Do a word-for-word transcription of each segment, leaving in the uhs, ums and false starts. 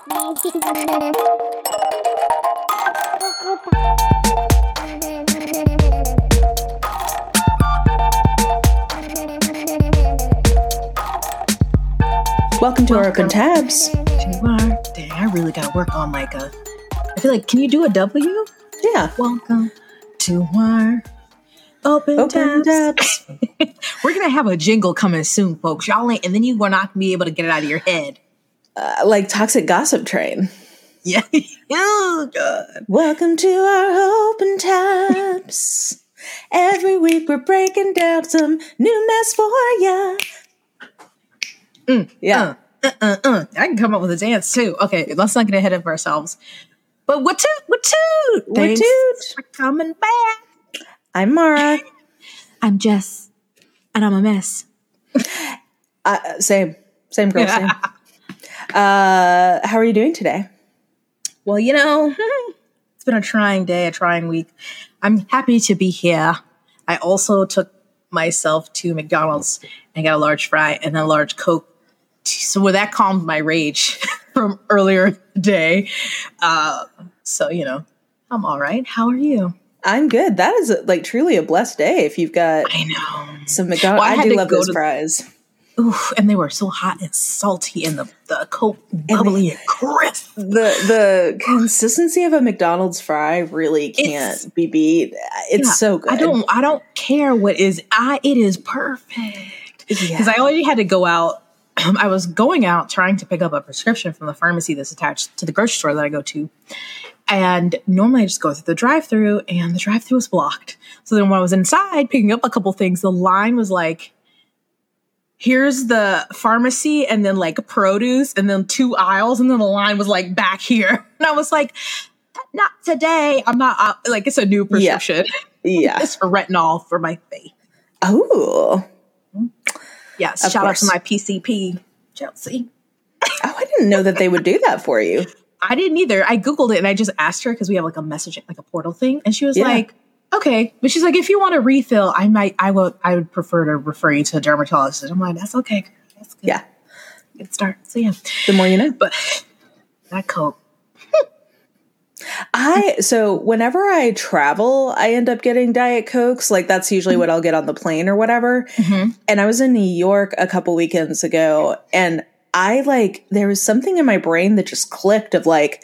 Welcome to Welcome our open tabs. To our, dang, I really got to work on like a, I feel like, can you do a W? Yeah. Welcome to our open, open tabs. tabs. We're going to have a jingle coming soon, folks. Y'all ain't, and then you will not be able to get it out of your head. Uh, like Toxic Gossip Train. Yeah. Oh, God. Welcome to our open tabs. Every week we're breaking down some new mess for ya. Mm, yeah. Uh, uh, uh, uh. I can come up with a dance too. Okay, let's not get ahead of ourselves. But what toot, what toot? Thanks Thanks for coming back. I'm Mara. I'm Jess. And I'm a mess. uh, same. Same girl, same. uh, how are you doing today? Well, you know, it's been a trying day, a trying week. I'm happy to be here. I also took myself to McDonald's and got a large fry and a large Coke. So well, that calmed my rage from earlier today. Uh, so, you know, I'm all right. How are you? I'm good. That is like truly a blessed day if you've got I know. some McDonald's. Well, I, I do love those fries. Ooh, and they were so hot and salty, and the, the Coke bubbly and, and crisp. The the consistency of a McDonald's fry really can't it's, be beat. It's yeah, so good. I don't I don't care what is I it is perfect. Because yeah. I already had to go out. I was going out trying to pick up a prescription from the pharmacy that's attached to the grocery store that I go to. And normally I just go through the drive-thru, and the drive-thru was blocked. So then when I was inside picking up a couple things, the line was like, here's the pharmacy and then like produce and then two aisles. And then the line was like back here. And I was like, not today. I'm not uh, like, it's a new prescription. Yeah. yeah. It's for retinol for my face. Oh, yes. Of shout course. Out to my P C P, Chelsea. Oh, I didn't know that they would do that for you. I didn't either. I Googled it and I just asked her because we have like a message, like a portal thing. And she was yeah. like, okay. But she's like, if you want a refill, I might, I will, I would prefer to refer you to a dermatologist. I'm like, that's okay. That's good. Yeah. Good start. So yeah. The more you know. But that Coke. I, so whenever I travel, I end up getting Diet Cokes. Like that's usually mm-hmm. what I'll get on the plane or whatever. Mm-hmm. And I was in New York a couple weekends ago, and I like, there was something in my brain that just clicked of like,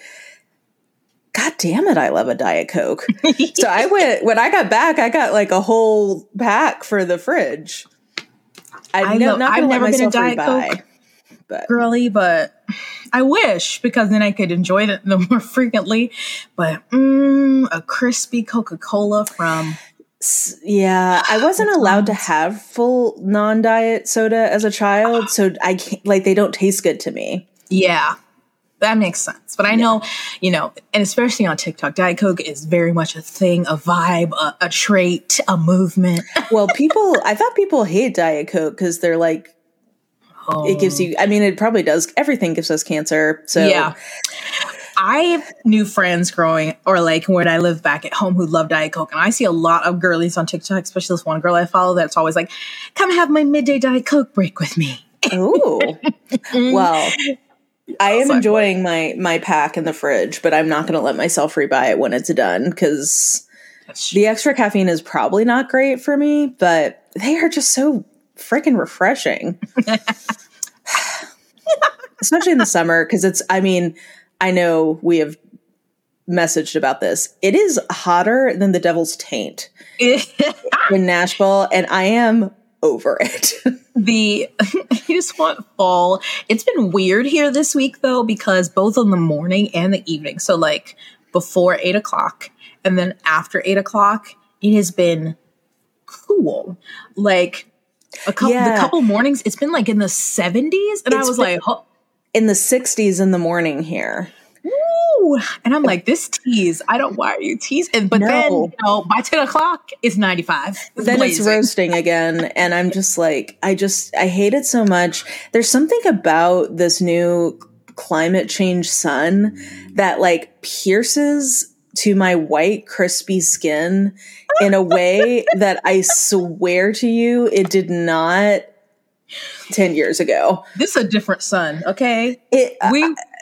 God damn it, I love a Diet Coke. So I went, when I got back, I got like a whole pack for the fridge. I've, I know, I've never been a Diet rebuy, Coke but. girly, but I wish, because then I could enjoy it the more frequently. But mm, a crispy Coca-Cola from... Yeah, I wasn't allowed to have full non-diet soda as a child, so I can't, like, they don't taste good to me. Yeah. That makes sense. But I know, you know, and especially on TikTok, Diet Coke is very much a thing, a vibe, a, a trait, a movement. Well, people, I thought people hate Diet Coke because they're like, oh. It gives you, I mean, it probably does. Everything gives us cancer. So yeah. I knew friends growing, or like when I lived back at home, who love Diet Coke. And I see a lot of girlies on TikTok, especially this one girl I follow that's always like, come have my midday Diet Coke break with me. Oh, well. I am enjoying my, my pack in the fridge, but I'm not going to let myself rebuy it when it's done because the extra caffeine is probably not great for me, but they are just so freaking refreshing. Especially in the summer because it's, I mean, I know we have messaged about this. It is hotter than the Devil's Taint in Nashville, and I am over it. The I just want fall. It's been weird here this week though, because both in the morning and the evening. So like before eight o'clock and then after eight o'clock, it has been cool. Like a couple, yeah. the couple mornings, it's been like in the seventies, and it's I was like, oh. in the sixties in the morning here. Woo! And I'm like, this tease, I don't, why are you teasing? But no. then, you know, by ten o'clock, it's ninety-five. It's then blazing. It's roasting again. And I'm just like, I just, I hate it so much. There's something about this new climate change sun that like pierces to my white, crispy skin in a way that I swear to you, it did not ten years ago. This is a different sun, okay? It, we uh,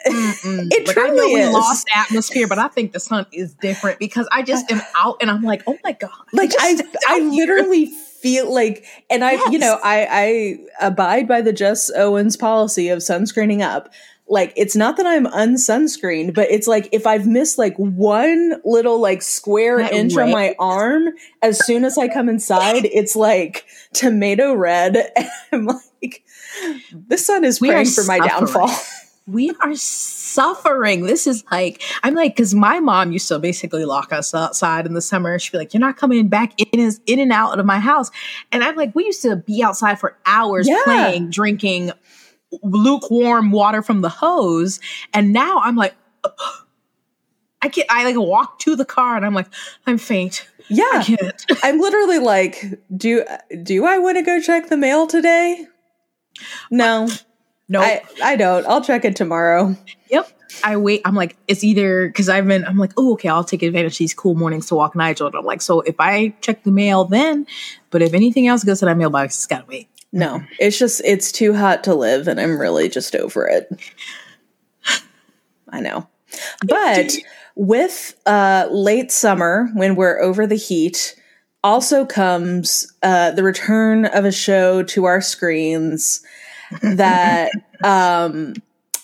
It like, truly I know we is. lost atmosphere, but I think the sun is different because I just am out and I'm like, oh my God. Like I, I, I literally feel like, and I, Yes. you know, I, I abide by the Jess Owens policy of sunscreening up. Like, it's not that I'm unsunscreened, but it's like if I've missed like one little like square That inch red. on my arm, as soon as I come inside, it's like tomato red. And I'm like, the sun is We praying are for my suffering. downfall. We are suffering. This is like, I'm like, because my mom used to basically lock us outside in the summer. She'd be like, you're not coming back in, in and out of my house. And I'm like, we used to be outside for hours Yeah. playing, drinking lukewarm water from the hose. And now I'm like, I can't, I like walk to the car and I'm like, I'm faint. Yeah. I can't. I'm literally like, do, do I want to go check the mail today? No. No, I, I don't. I'll check it tomorrow. Yep. I wait. I'm like, it's either because I've been, I'm like, oh, okay, I'll take advantage of these cool mornings to walk Nigel. And I'm like, so if I check the mail then, but if anything else goes to that mailbox, it's gotta wait. No, it's just, it's too hot to live and I'm really just over it. I know. But with uh, late summer, when we're over the heat, also comes uh, the return of a show to our screens that, um,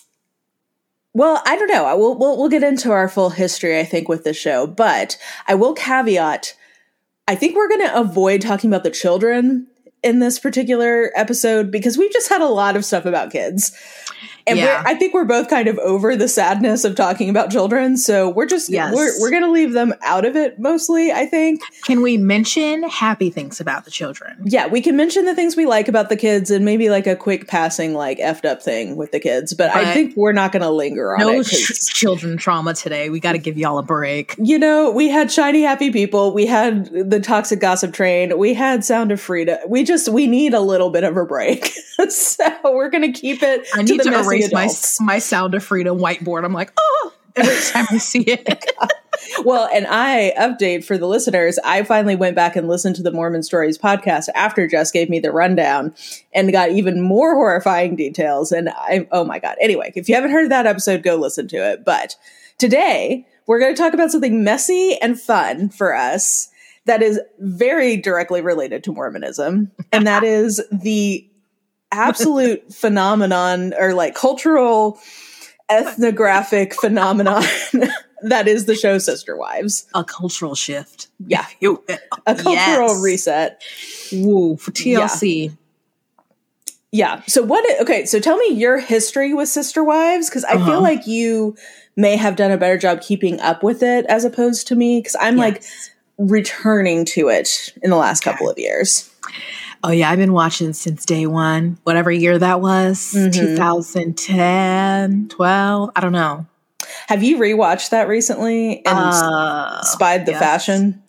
well, I don't know. I will, we'll, we'll get into our full history, I think, with the show. But I will caveat, I think we're going to avoid talking about the children in this particular episode because we've just had a lot of stuff about kids. And Yeah. we're, I think we're both kind of over the sadness of talking about children. So we're just, Yes. we're, we're going to leave them out of it mostly, I think. Can we mention happy things about the children? Yeah, we can mention the things we like about the kids and maybe like a quick passing, like effed up thing with the kids. But, but I think we're not going to linger on no it. No sh- children trauma today. We got to give y'all a break. You know, we had shiny, happy people. We had the toxic gossip train. We had Sound of Frida. We just, we need a little bit of a break. So we're going to keep it I to need the to messy erase my, adults. my Sound of Freedom whiteboard. I'm like, oh, every time I see it. Well, and I update for the listeners. I finally went back and listened to the Mormon Stories podcast after Jess gave me the rundown and got even more horrifying details. And I, oh my God. Anyway, if you haven't heard that episode, go listen to it. But today we're going to talk about something messy and fun for us that is very directly related to Mormonism. And that is the absolute phenomenon or like cultural ethnographic phenomenon that is the show Sister Wives. A cultural shift. Yeah. A cultural yes. reset. Woo, for T L C. Yeah. yeah. So what, okay, so tell me your history with Sister Wives, because I uh-huh. feel like you may have done a better job keeping up with it as opposed to me, because I'm yes. like returning to it in the last couple of years. Oh, yeah. I've been watching since day one, whatever year that was, mm-hmm. twenty ten, twelve. I don't know. Have you rewatched that recently and uh, spied the yes. fashion?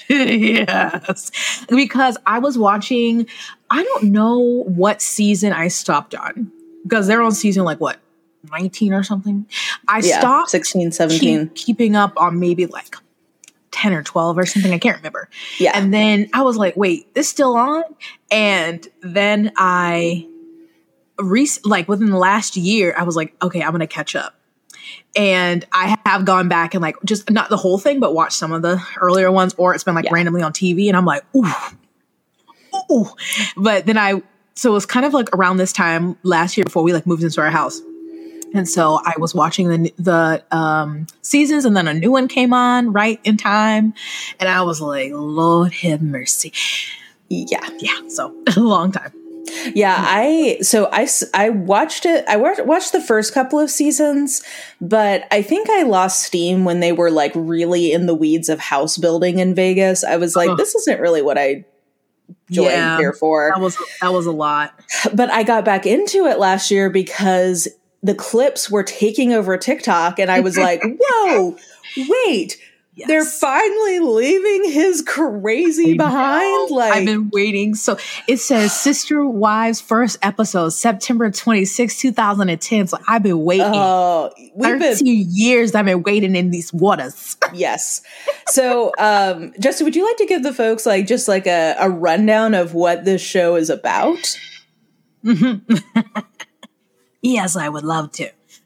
Yes. Because I was watching, I don't know what season I stopped on. Because they're on season like what, nineteen or something? I yeah, stopped sixteen, seventeen. Keep, keeping up on maybe like ten or twelve or something. I can't remember. Yeah. And then I was like, wait, this still on? And then I, rec- like within the last year, I was like, okay, I'm going to catch up. And I have gone back and like, just not the whole thing, but watched some of the earlier ones, or it's been like yeah. randomly on T V. And I'm like, ooh, ooh. But then I, so it was kind of like around this time last year before we like moved into our house. And so I was watching the the um, seasons, and then a new one came on right in time. And I was like, Lord have mercy. Yeah. Yeah. So a long time. Yeah. I, so I, I watched it. I watched the first couple of seasons, but I think I lost steam when they were like really in the weeds of house building in Vegas. I was like, oh. this isn't really what I joined yeah, here for. That was, that was a lot. But I got back into it last year because the clips were taking over TikTok, and I was like, whoa, wait, yes. they're finally leaving his crazy behind. Like, I've been waiting. So it says Sister Wives first episode, September twenty-sixth, twenty ten. So I've been waiting. Oh, we've thirteen been, years I've been waiting in these waters. Yes. So, um, Justin, would you like to give the folks like just like a, a rundown of what this show is about? Mm-hmm. Yes, I would love to.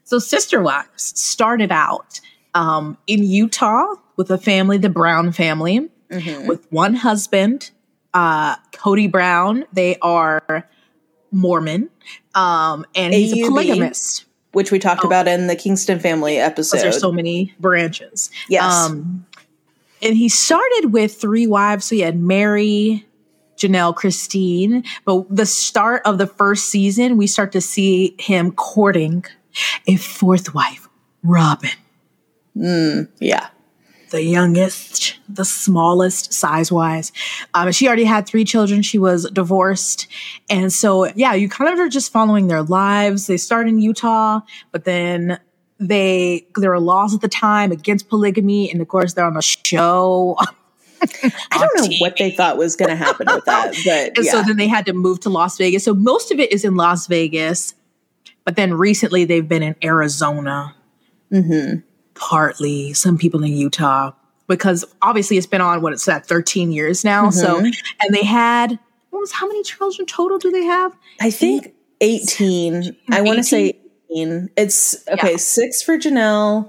So Sister Wives started out um, in Utah with a family, the Brown family, mm-hmm. with one husband, uh, Cody Brown. They are Mormon, um, and he's A U B, a polygamist. Which we talked oh. about in the Kingston family episode. There's so many branches. Yes. Um, and he started with three wives. So he had Mary, Janelle, Christine. But the start of the first season, we start to see him courting a fourth wife, Robin. Mm, yeah. The youngest, the smallest size-wise. Um, she already had three children. She was divorced. And so, yeah, you kind of are just following their lives. They start in Utah, but then they there were laws at the time against polygamy. And, of course, they're on a show. I don't know T V. What they thought was going to happen with that. But and yeah. so then they had to move to Las Vegas. So most of it is in Las Vegas. But then recently they've been in Arizona. Mm-hmm. Partly, some people in Utah, because obviously it's been on what it's at thirteen years now. Mm-hmm. So, and they had what was how many children total do they have? I think eighteen. I want to say eighteen. It's okay. Yeah. Six for Janelle,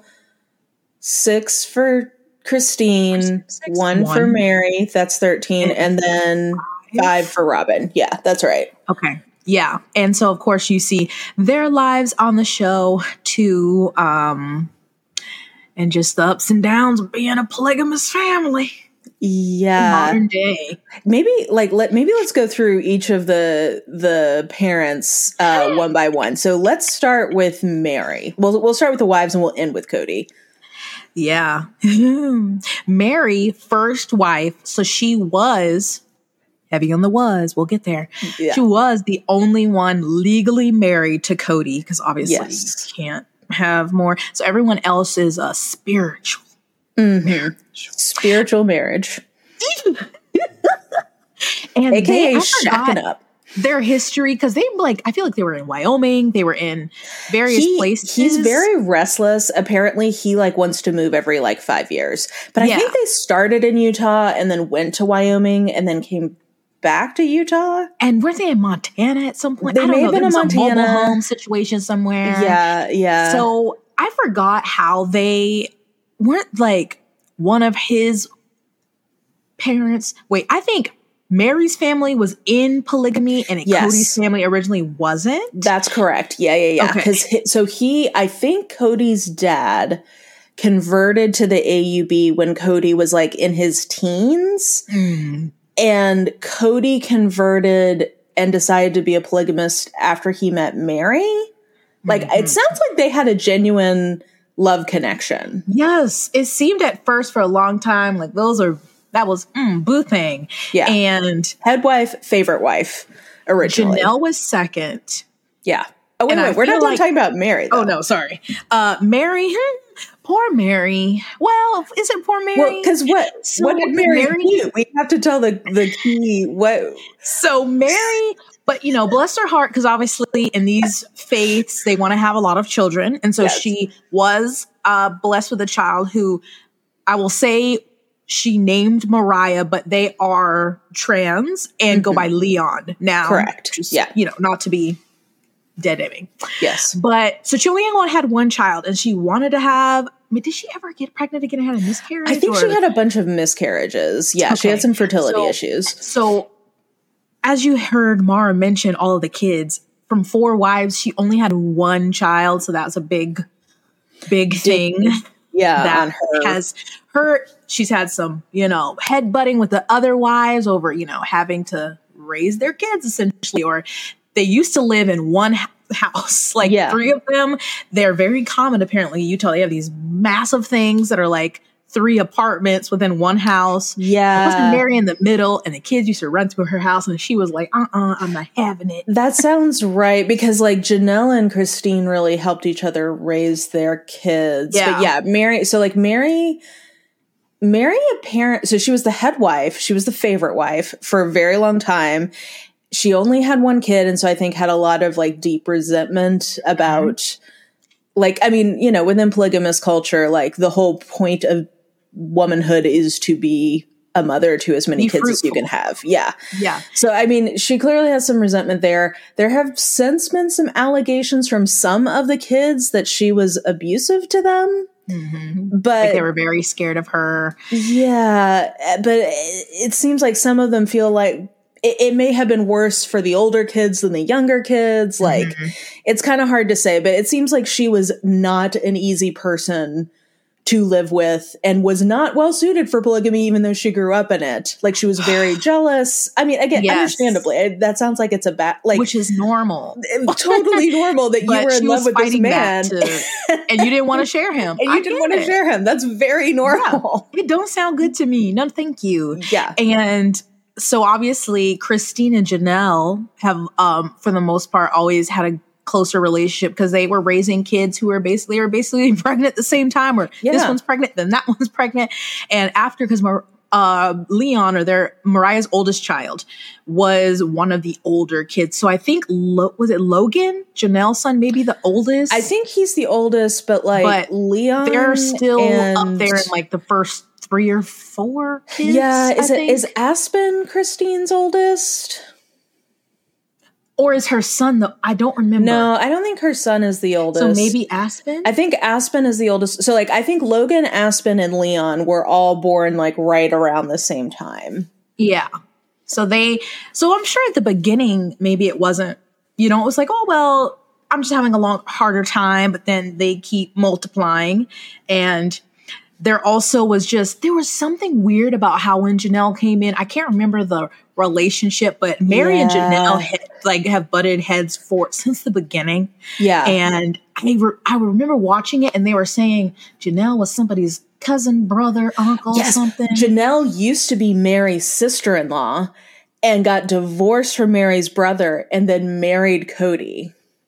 six for Christine, six, six, one, one for Mary. That's thirteen, and, and then five. five for Robin. Yeah, that's right. Okay. Yeah, and so of course you see their lives on the show too. Um, And just the ups and downs of being a polygamous family. Yeah. In modern day. Maybe like let maybe let's go through each of the the parents uh, one by one. So let's start with Mary. We'll we'll start with the wives and we'll end with Cody. Yeah. Mary, first wife, so she was heavy on the was, we'll get there. Yeah. She was the only one legally married to Cody, because obviously yes. you can't have more. So everyone else is a spiritual mm-hmm. marriage. Spiritual marriage. And A K A shacking up. Their history, because they like, I feel like they were in Wyoming. They were in various he, places. He's very restless. Apparently he like wants to move every like five years. But I yeah. think they started in Utah and then went to Wyoming and then came back to Utah. And were they in Montana at some point? They I don't may know. have been there in was Montana. A mobile home situation somewhere. Yeah, yeah. So I forgot how they weren't like one of his parents. Wait, I think Mary's family was in polygamy and yes. Cody's family originally wasn't. That's correct. Yeah, yeah, yeah. Because okay. so he, I think Cody's dad converted to the A U B when Cody was like in his teens. Mm. And Cody converted and decided to be a polygamist after he met Mary. Like, mm-hmm. it sounds like they had a genuine love connection. Yes. It seemed at first for a long time like those are, that was mm, boo thing. Yeah. And head wife, favorite wife originally. Janelle was second. Yeah. Oh, wait, wait. We're not like, talking about Mary, though. Oh, no. Sorry. Uh, Mary, poor Mary. Well, is it poor Mary? Well, because what, so what did Mary, Mary do? We have to tell the, the key. What? So Mary, but, you know, bless her heart, because obviously in these faiths, they want to have a lot of children. And so yes. she was uh, blessed with a child who I will say she named Mariah, but they are trans and mm-hmm. go by Leon now. Correct. Just, yeah. You know, not to be dead naming. Yes. But so she only had one child and she wanted to have, I mean, did she ever get pregnant again and had a miscarriage? I think or? she had a bunch of miscarriages. Yeah. Okay. She had some fertility so, issues. So as you heard Mara mention all of the kids, from four wives, she only had one child. So that's a big, big thing. Yeah. That on her. has her, she's had some, you know, headbutting with the other wives over, you know, having to raise their kids essentially, or they used to live in one house, like yeah. three of them. They're very common, apparently, in Utah. They have these massive things that are like three apartments within one house. Yeah. Wasn't Mary in the middle, and the kids used to run through her house, and she was like, uh-uh, I'm not having it. That sounds right, because like Janelle and Christine really helped each other raise their kids. Yeah. But yeah, Mary, so like Mary... Mary, apparent, so she was the head wife. She was the favorite wife for a very long time. She only had one kid, and so I think had a lot of like deep resentment about, mm-hmm. like, I mean, you know, within polygamous culture, like the whole point of womanhood is to be a mother to as many Be kids fruitful. as you can have. Yeah. Yeah. So, I mean, she clearly has some resentment there. There have since been some allegations from some of the kids that she was abusive to them. Mm-hmm. But like they were very scared of her. Yeah. But it, it seems like some of them feel like it, it may have been worse for the older kids than the younger kids. Like, mm-hmm. it's kind of hard to say, but it seems like she was not an easy person to live with and was not well suited for polygamy, even though she grew up in it. Like, she was very jealous. I mean, again, yes. understandably, I, that sounds like it's a bad, like, which is normal, totally normal that you were in love with this man to, and you didn't want to share him. and you I didn't want to share him. That's very normal. Yeah. It don't sound good to me. No, thank you. Yeah. And so obviously Christine and Janelle have, um, for the most part, always had a closer relationship because they were raising kids who were basically are basically pregnant at the same time, or yeah. this one's pregnant, then that one's pregnant. And after, because uh, Leon, or their Mariah's oldest child, was one of the older kids. So I think Lo- was it Logan, Janelle's son, maybe the oldest? I think he's the oldest, but like but Leon, they're still and... up there in like the first three or four kids. Yeah, is I it think. is Aspen Christine's oldest? Or is her son the? I don't remember. No, I don't think her son is the oldest. So maybe Aspen? I think Aspen is the oldest. So like, I think Logan, Aspen, and Leon were all born like right around the same time. Yeah. So they, so I'm sure at the beginning, maybe it wasn't, you know, it was like, oh, well, I'm just having a long, harder time. But then they keep multiplying. And there also was just, there was something weird about how when Janelle came in, I can't remember the relationship, but Mary yeah. and Janelle had, like have butted heads for since the beginning. Yeah. And I, re- I remember watching it and they were saying Janelle was somebody's cousin, brother, uncle, yes. something. Janelle used to be Mary's sister-in-law and got divorced from Mary's brother and then married Cody.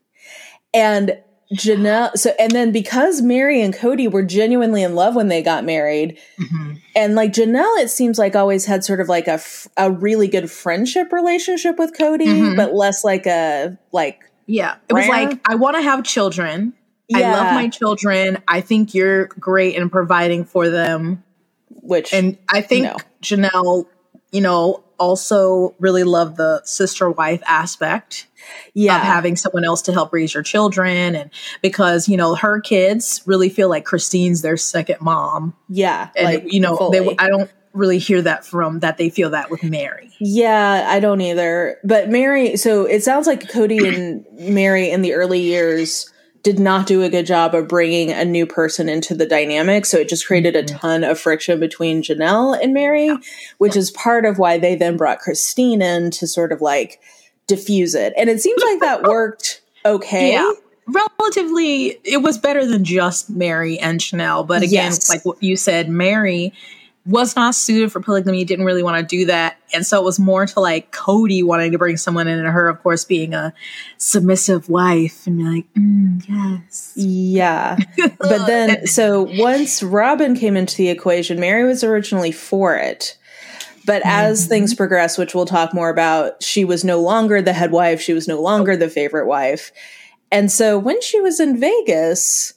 And Janelle, so, and then because Mary and Cody were genuinely in love when they got married, mm-hmm. and like Janelle, it seems like always had sort of like a, f- a really good friendship relationship with Cody, mm-hmm. but less like a, like, yeah, it rare. was like, I want to have children. Yeah. I love my children. I think you're great in providing for them. Which, and I think no. Janelle, you know, also really loved the sister wife aspect. Yeah. Of having someone else to help raise your children. And because, you know, her kids really feel like Christine's their second mom. Yeah. And, like, you know, fully. they, I don't really hear that from that they feel that with Mary. Yeah, I don't either. But Mary, so it sounds like Cody and Mary in the early years did not do a good job of bringing a new person into the dynamic. So it just created a ton of friction between Janelle and Mary, yeah. which yeah. is part of why they then brought Christine in to sort of like diffuse it. And it seems like that worked okay. Yeah. Relatively, it was better than just Mary and Janelle. But again, yes. like what you said, Mary was not suited for polygamy, didn't really want to do that. And so it was more to like Cody wanting to bring someone in, and her, of course, being a submissive wife and be like, mm, yes. Yeah. But then, so once Robin came into the equation, Mary was originally for it. But as mm-hmm. things progress, which we'll talk more about, she was no longer the head wife. She was no longer the favorite wife. And so when she was in Vegas,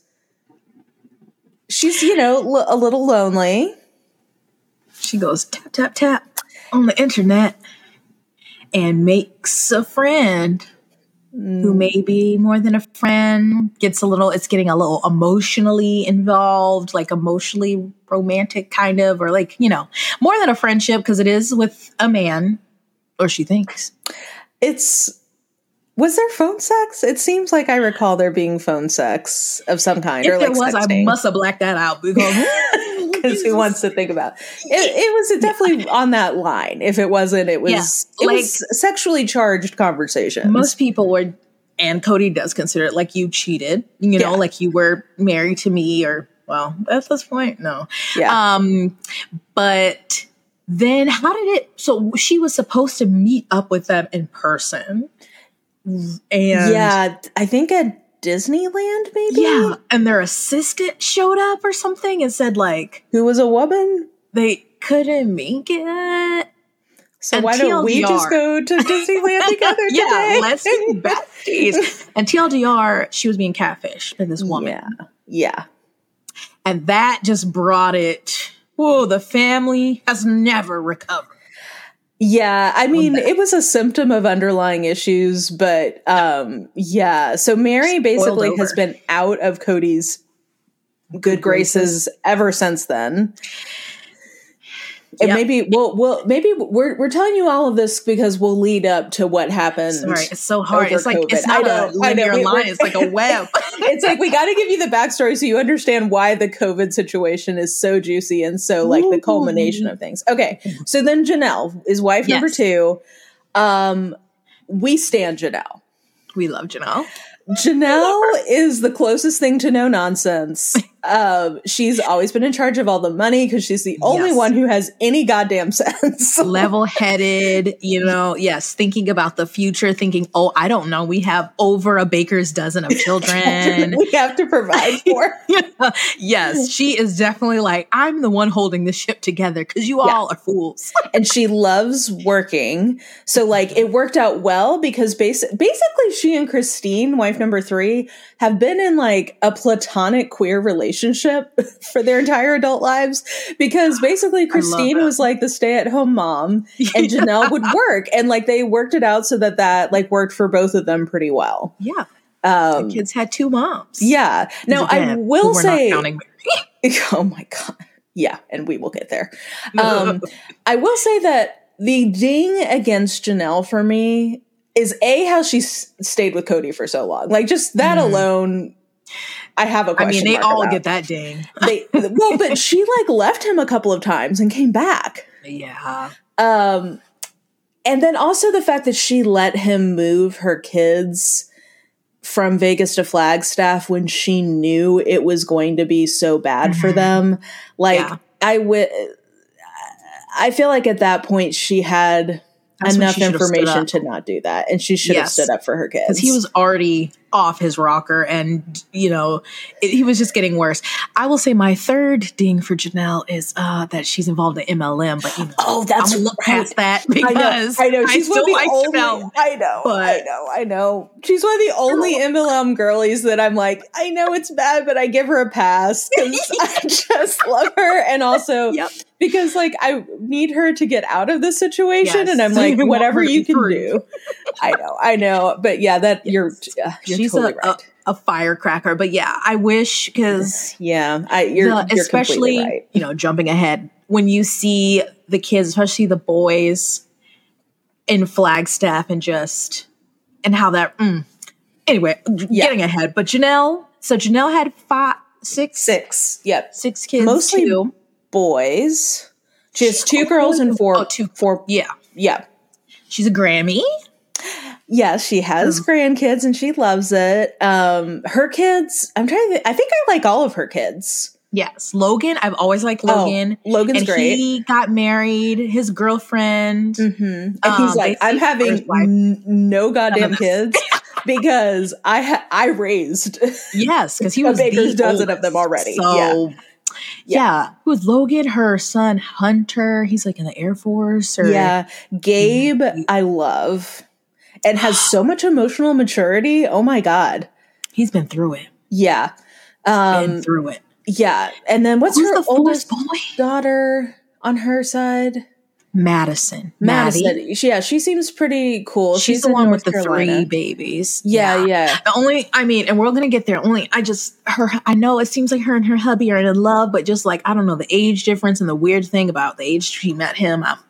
she's, you know, l- a little lonely. She goes tap, tap, tap on the internet and makes a friend mm. who may be more than a friend, gets a little, it's getting a little emotionally involved, like emotionally romantic kind of, or like, you know, more than a friendship because it is with a man, or she thinks. It's, was there phone sex? It seems like I recall there being phone sex of some kind. If or like there was, sexting. I must have blacked that out because... Because who wants to think about it? It was definitely yeah. on that line. If it wasn't, it was yeah. it like, was sexually charged conversation. Most people would, and Cody does consider it like you cheated. You know, yeah. like you were married to me, or well, at this point, no. Yeah. Um, but then, how did it? So she was supposed to meet up with them in person, and yeah, I think at Disneyland, maybe? Yeah. And their assistant showed up or something and said, like, who was a woman? They couldn't make it. So and why T L D R, don't we just go to Disneyland together yeah, today? Let's be besties. And T L D R, she was being catfished by this woman. Yeah. Yeah. And that just brought it whoa, the family has never recovered. Yeah, I mean, it was a symptom of underlying issues, but um, yeah. So Mary basically has been out of Cody's good graces ever since then. And yep. maybe we'll, we'll maybe we're we're telling you all of this because we'll lead up to what happened. Sorry, it's so hard. It's like COVID. It's not know, a linear we, line. It's like a web. It's like we got to give you the backstory so you understand why the COVID situation is so juicy and so like Ooh. the culmination of things. Okay, so then Janelle is wife yes. number two. Um, we stand Janelle. We love Janelle. Janelle is the closest thing to no nonsense. Um, she's always been in charge of all the money because she's the only yes. one who has any goddamn sense. Level-headed, you know, yes, thinking about the future, thinking, oh, I don't know, we have over a baker's dozen of children. we have to provide for. yeah. Yes, she is definitely like, I'm the one holding the ship together because you yeah. all are fools. And she loves working. So, like, it worked out well because bas- basically she and Christine, wife number three, have been in, like, a platonic queer relationship relationship for their entire adult lives because basically Christine was like the stay-at-home mom and Janelle yeah. would work and like they worked it out so that that like worked for both of them pretty well. Yeah. Um, the kids had two moms. Yeah. Now again, I will say, oh my God. Yeah. And we will get there. Um, I will say that the ding against Janelle for me is A, how she s- stayed with Cody for so long. Like just that mm. alone, I have a question. I mean, they all about. get that ding. They, well, but she like left him a couple of times and came back. Yeah. Um, and then also the fact that she let him move her kids from Vegas to Flagstaff when she knew it was going to be so bad mm-hmm. for them. Like yeah. I would, I feel like at that point she had That's enough information to not do that, and she should yes. have stood up for her kids because he was already off his rocker, and you know it, he was just getting worse. I will say my third ding for Janelle is uh, that she's involved in M L M, but you know, oh, that's I'm look right. past that because I know, I know. She's I still one of the like only, Janelle. I know, but, I know, I know. She's one of the only M L M girlies that I'm like, I know it's bad, but I give her a pass because I just love her, and also. Yep. Because, like, I need her to get out of this situation, yes. and I'm like, whatever you can do. I know, I know. But, yeah, that yes. you're, uh, you're She's totally a, right. a, a firecracker. But, yeah, I wish, because... Yeah, I, you're, the, you're especially, right. you know, jumping ahead, when you see the kids, especially the boys in Flagstaff and just... And how that... Mm. Anyway, yeah. getting ahead. But Janelle... So, Janelle had five... Six? Six, yep. Six kids, Mostly too. boys. She has two girls and four. Oh, two. Four. Yeah. Yeah. She's a Grammy. Yeah, she has um, grandkids and she loves it. Um, her kids, I'm trying to think, I think I like all of her kids. Yes. Logan, I've always liked Logan. Oh, Logan's and great. He got married, his girlfriend. Mm-hmm. And um, he's like, I'm having n- no goddamn kids. Because I ha- I raised yes because he was a baker's the dozen of them already. So yeah, yeah. With Logan, her son Hunter, he's like in the Air Force. Or yeah, Gabe, mm-hmm. I love, and has so much emotional maturity. Oh my God, he's been through it. Yeah, um, been through it. Yeah, and then what's Who's her the oldest boy? daughter on her side? Madison. Madison. Maddie. Yeah, she seems pretty cool. She's, She's the one North with the Carolina. three babies. Yeah, yeah, yeah. The only, I mean, and we're going to get there. Only, I just, her, I know it seems like her and her hubby are in love, but just like, I don't know, the age difference and the weird thing about the age she met him. I'm,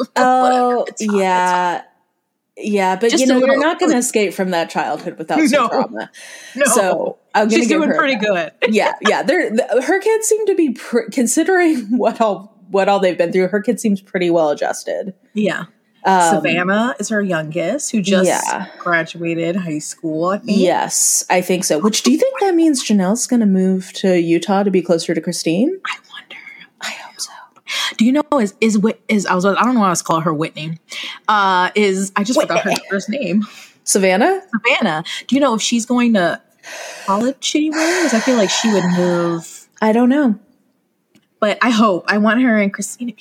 oh, it's fine, yeah. It's yeah, but just you know, little, you're not going to escape from that childhood without some no, trauma. No. So I'm going to She's give doing her pretty that. good. yeah, yeah. They're, the, her kids seem to be, pr- considering what all what all they've been through, her kid seems pretty well adjusted. Yeah. Um, Savannah is her youngest, who just yeah. graduated high school, I think. Yes, I think so. Which, do you think that means Janelle's going to move to Utah to be closer to Christine? I wonder. I hope so. Do you know, is, is, is I was, I don't know why I was calling her Whitney. Uh, is, I just Whitney. forgot her first name. Savannah? Savannah. Do you know if she's going to college anywhere? Because I feel like she would move. I don't know. But I hope. I want her and Christina.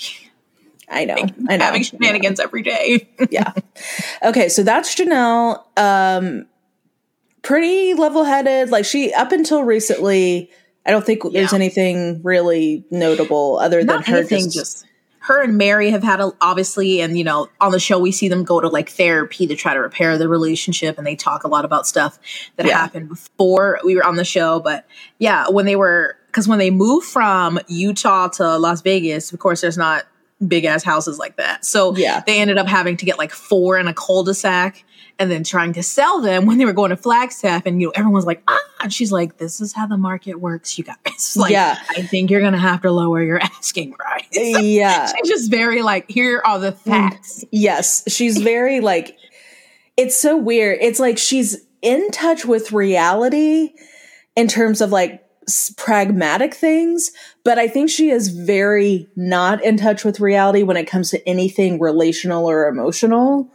I know. I know. Having shenanigans every day. Yeah. Okay, so that's Janelle. Um, pretty level-headed. Like, she, up until recently, I don't think there's yeah. anything really notable other Not than her anything, just, just her and Mary have had a, obviously, and you know, on the show we see them go to like therapy to try to repair the relationship, and they talk a lot about stuff that yeah. happened before we were on the show. But yeah, when they were, because when they moved from Utah to Las Vegas, of course, there's not big ass houses like that, so yeah. they ended up having to get like four in a cul-de-sac. And then trying to sell them when they were going to Flagstaff, and you know everyone's like, ah, and she's like, "This is how the market works, you guys. Like, yeah. I think you're gonna have to lower your asking price." Yeah, she's just very like, "Here are the facts." Yes, she's very like, it's so weird. It's like she's in touch with reality in terms of like s- pragmatic things, but I think she is very not in touch with reality when it comes to anything relational or emotional.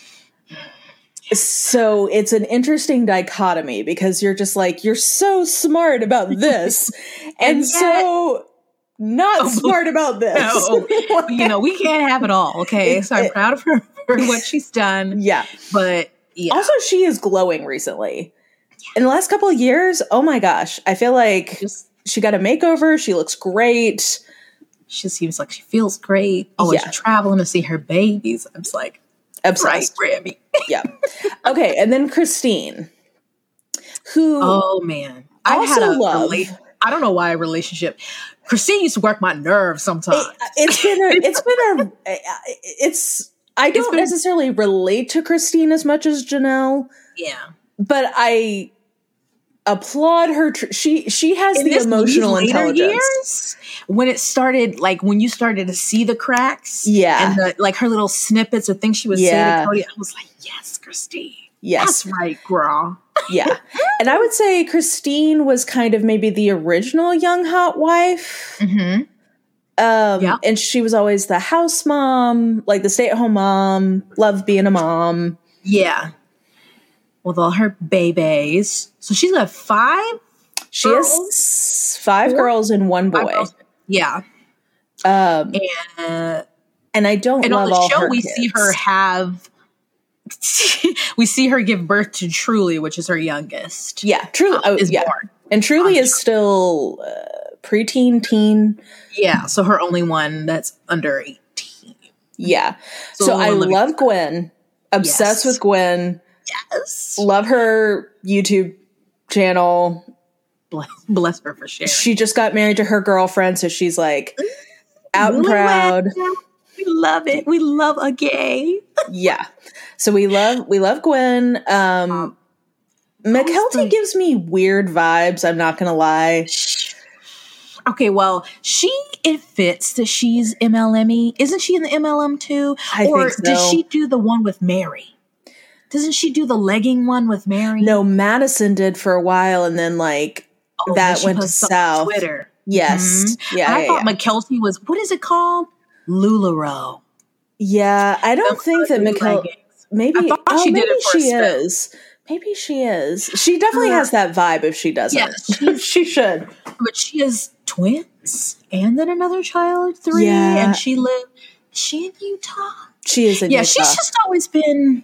So it's an interesting dichotomy because you're just like, you're so smart about this and, and yet, so not oh, smart about this. No, you know, we can't have it all. Okay. It, so I'm it, proud of her for what she's done. Yeah. But yeah. Also, she is glowing recently. Yeah. In the last couple of years, oh my gosh, I feel like just, she got a makeover. She looks great. She seems like she feels great. Always yeah. traveling to see her babies. I'm just like, obsessed. Right, Grammy. Yeah. Okay, and then Christine, who oh man, I've had a love. Rela- I don't know why a relationship. Christine used to work my nerves sometimes. It, it's been a, it's been a, it's. I don't it's been, necessarily relate to Christine as much as Janelle. Yeah, but I applaud her. Tr- she she has In the this, emotional intelligence. Years, when it started, like when you started to see the cracks, yeah, and the, like her little snippets or things she would yeah. say to Cody, I was like, yes, Christine, yes, that's right, girl. Yeah, and I would say Christine was kind of maybe the original young hot wife. Mm-hmm. Um, yeah. And she was always the house mom, like the stay-at-home mom, loved being a mom. Yeah. With all her babies. So she's got five She girls? has five Four? girls and one boy. Yeah. Um, and, uh, and I don't and love on the all show her we kids. see her have we see her give birth to Truly, which is her youngest. Yeah, Truly um, oh, is yeah. born. And Truly is still uh, preteen, teen. Yeah, so her only one that's under eighteen. Yeah. So, so I love Gwen. Obsessed yes. with Gwen. Yes. Love her YouTube channel. Bless, bless her for sharing. She just got married to her girlfriend, so she's like out and proud. We love it. We love a gay. Yeah. So we love we love Gwen. Um, um Mykelti gives me weird vibes, I'm not gonna lie. Okay, well, she it fits that she's M L M-y. Isn't she in the M L M too? I or think so. Does she do the one with Mary? Doesn't she do the legging one with Mary? No, Madison did for a while, and then like oh, that then went to south. Twitter. Yes, mm-hmm. yeah. And I yeah, thought yeah. Mykelti was what is it called? LuLaRoe. Yeah, I don't the think that Mykelti. Maybe I thought oh, she maybe did it for she a is. Maybe she is. She definitely has that vibe. If she doesn't, yes, she should. But she has twins and then another child, three, yeah. and she lived. Is she in Utah? She is in yeah, Utah. She's just always been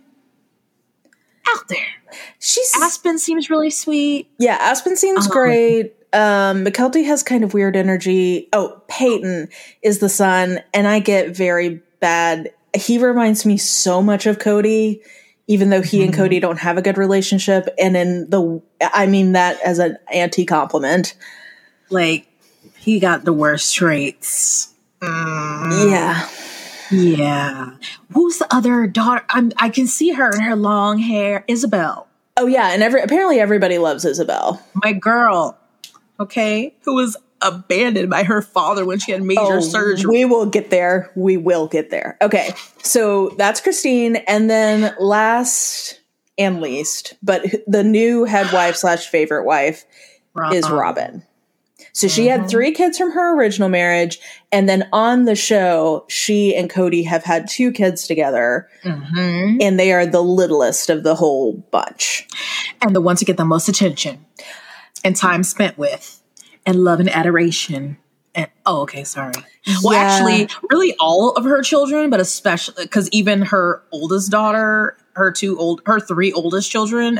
out there. She's Aspen seems really sweet. Yeah, Aspen seems um, great. Um, Mykelti has kind of weird energy. Oh, Peyton is the son, and I get very bad. He reminds me so much of Cody, even though he mm-hmm. and Cody don't have a good relationship. And in the, I mean that as an anti-compliment. Like, he got the worst traits. Mm. Yeah. Yeah. Who's the other daughter? I'm, I can see her in her long hair. Isabel. Oh, yeah. And every, apparently everybody loves Isabel. My girl. Okay. Who was abandoned by her father when she had major oh, surgery. We will get there. We will get there. Okay. So that's Christine. And then last and least, but the new head wife slash favorite wife Robin. is Robin. So she mm-hmm. had three kids from her original marriage. And then on the show, she and Cody have had two kids together. Mm-hmm. And they are the littlest of the whole bunch. And the ones who get the most attention and time spent with and love and adoration. And oh, okay, sorry. Well, yeah. actually, really all of her children, but especially because even her oldest daughter, her two old, her three oldest children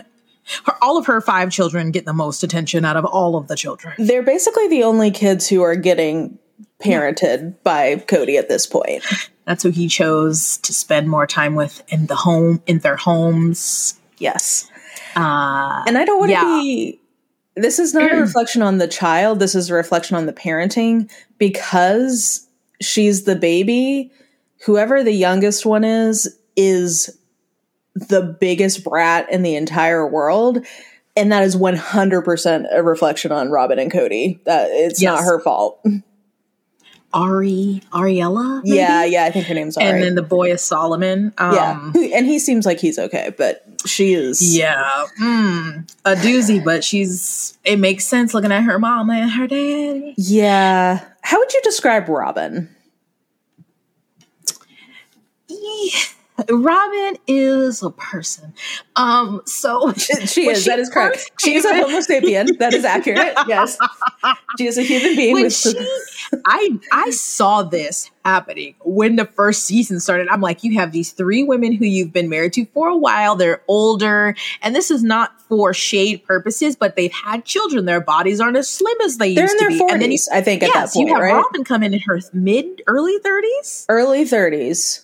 her, all of her five children get the most attention out of all of the children. They're basically the only kids who are getting parented by Cody at this point. That's who he chose to spend more time with in the home, in their homes. Yes. Uh, and I don't want to yeah. be, this is not a reflection on the child. This is a reflection on the parenting, because she's the baby. Whoever the youngest one is, is the biggest brat in the entire world. And that is one hundred percent a reflection on Robin and Cody. That it's yes. not her fault. Ari, Ariella? Maybe? Yeah, yeah, I think her name's Ari. And then the boy is Solomon. Um, yeah, and he seems like he's okay, but she is... Yeah, mm, a doozy, but she's... It makes sense looking at her mom and her daddy. Yeah. How would you describe Robin? Yeah. Robin is a person. Um, so she is. She that is correct. She is a Homo sapien. That is accurate. Yes, she is a human being. When with she, I I saw this happening when the first season started. I'm like, you have these three women who you've been married to for a while. They're older, and this is not for shade purposes, but they've had children. Their bodies aren't as slim as they They're used in to their be. forties, and then you, I think, at yes, that point, you have right? Robin come in in her mid early thirties, early thirties.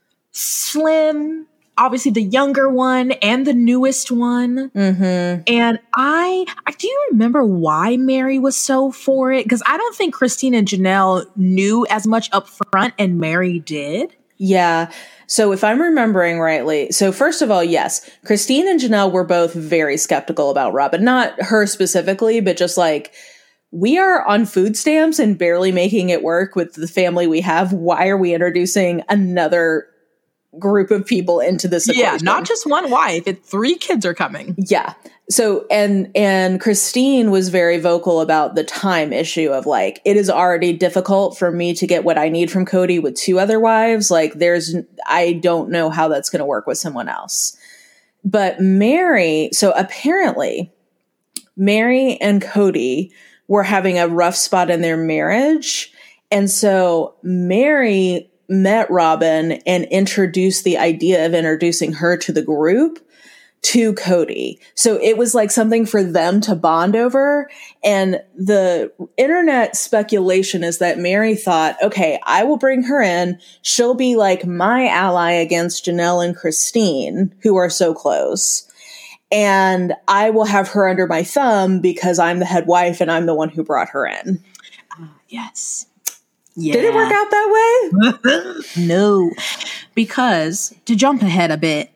Slim, obviously the younger one and the newest one. Mm-hmm. And I, I do you remember why Mary was so for it? Because I don't think Christine and Janelle knew as much up front, and Mary did. Yeah. So if I'm remembering rightly, so first of all, yes, Christine and Janelle were both very skeptical about Robin. Not her specifically, but just like, we are on food stamps and barely making it work with the family we have. Why are we introducing another group of people into this equation? Yeah, not just one wife. It, three kids are coming. Yeah. So, and, and Christine was very vocal about the time issue of like, it is already difficult for me to get what I need from Cody with two other wives. Like there's, I don't know how that's going to work with someone else. But Mary, so apparently Mary and Cody were having a rough spot in their marriage. And so Mary met Robin and introduced the idea of introducing her to the group to Cody. So it was like something for them to bond over. And the internet speculation is that Mary thought, okay, I will bring her in. She'll be like my ally against Janelle and Christine, who are so close. And I will have her under my thumb because I'm the head wife and I'm the one who brought her in. Uh, yes. Yeah. Did it work out that way? No, because to jump ahead a bit.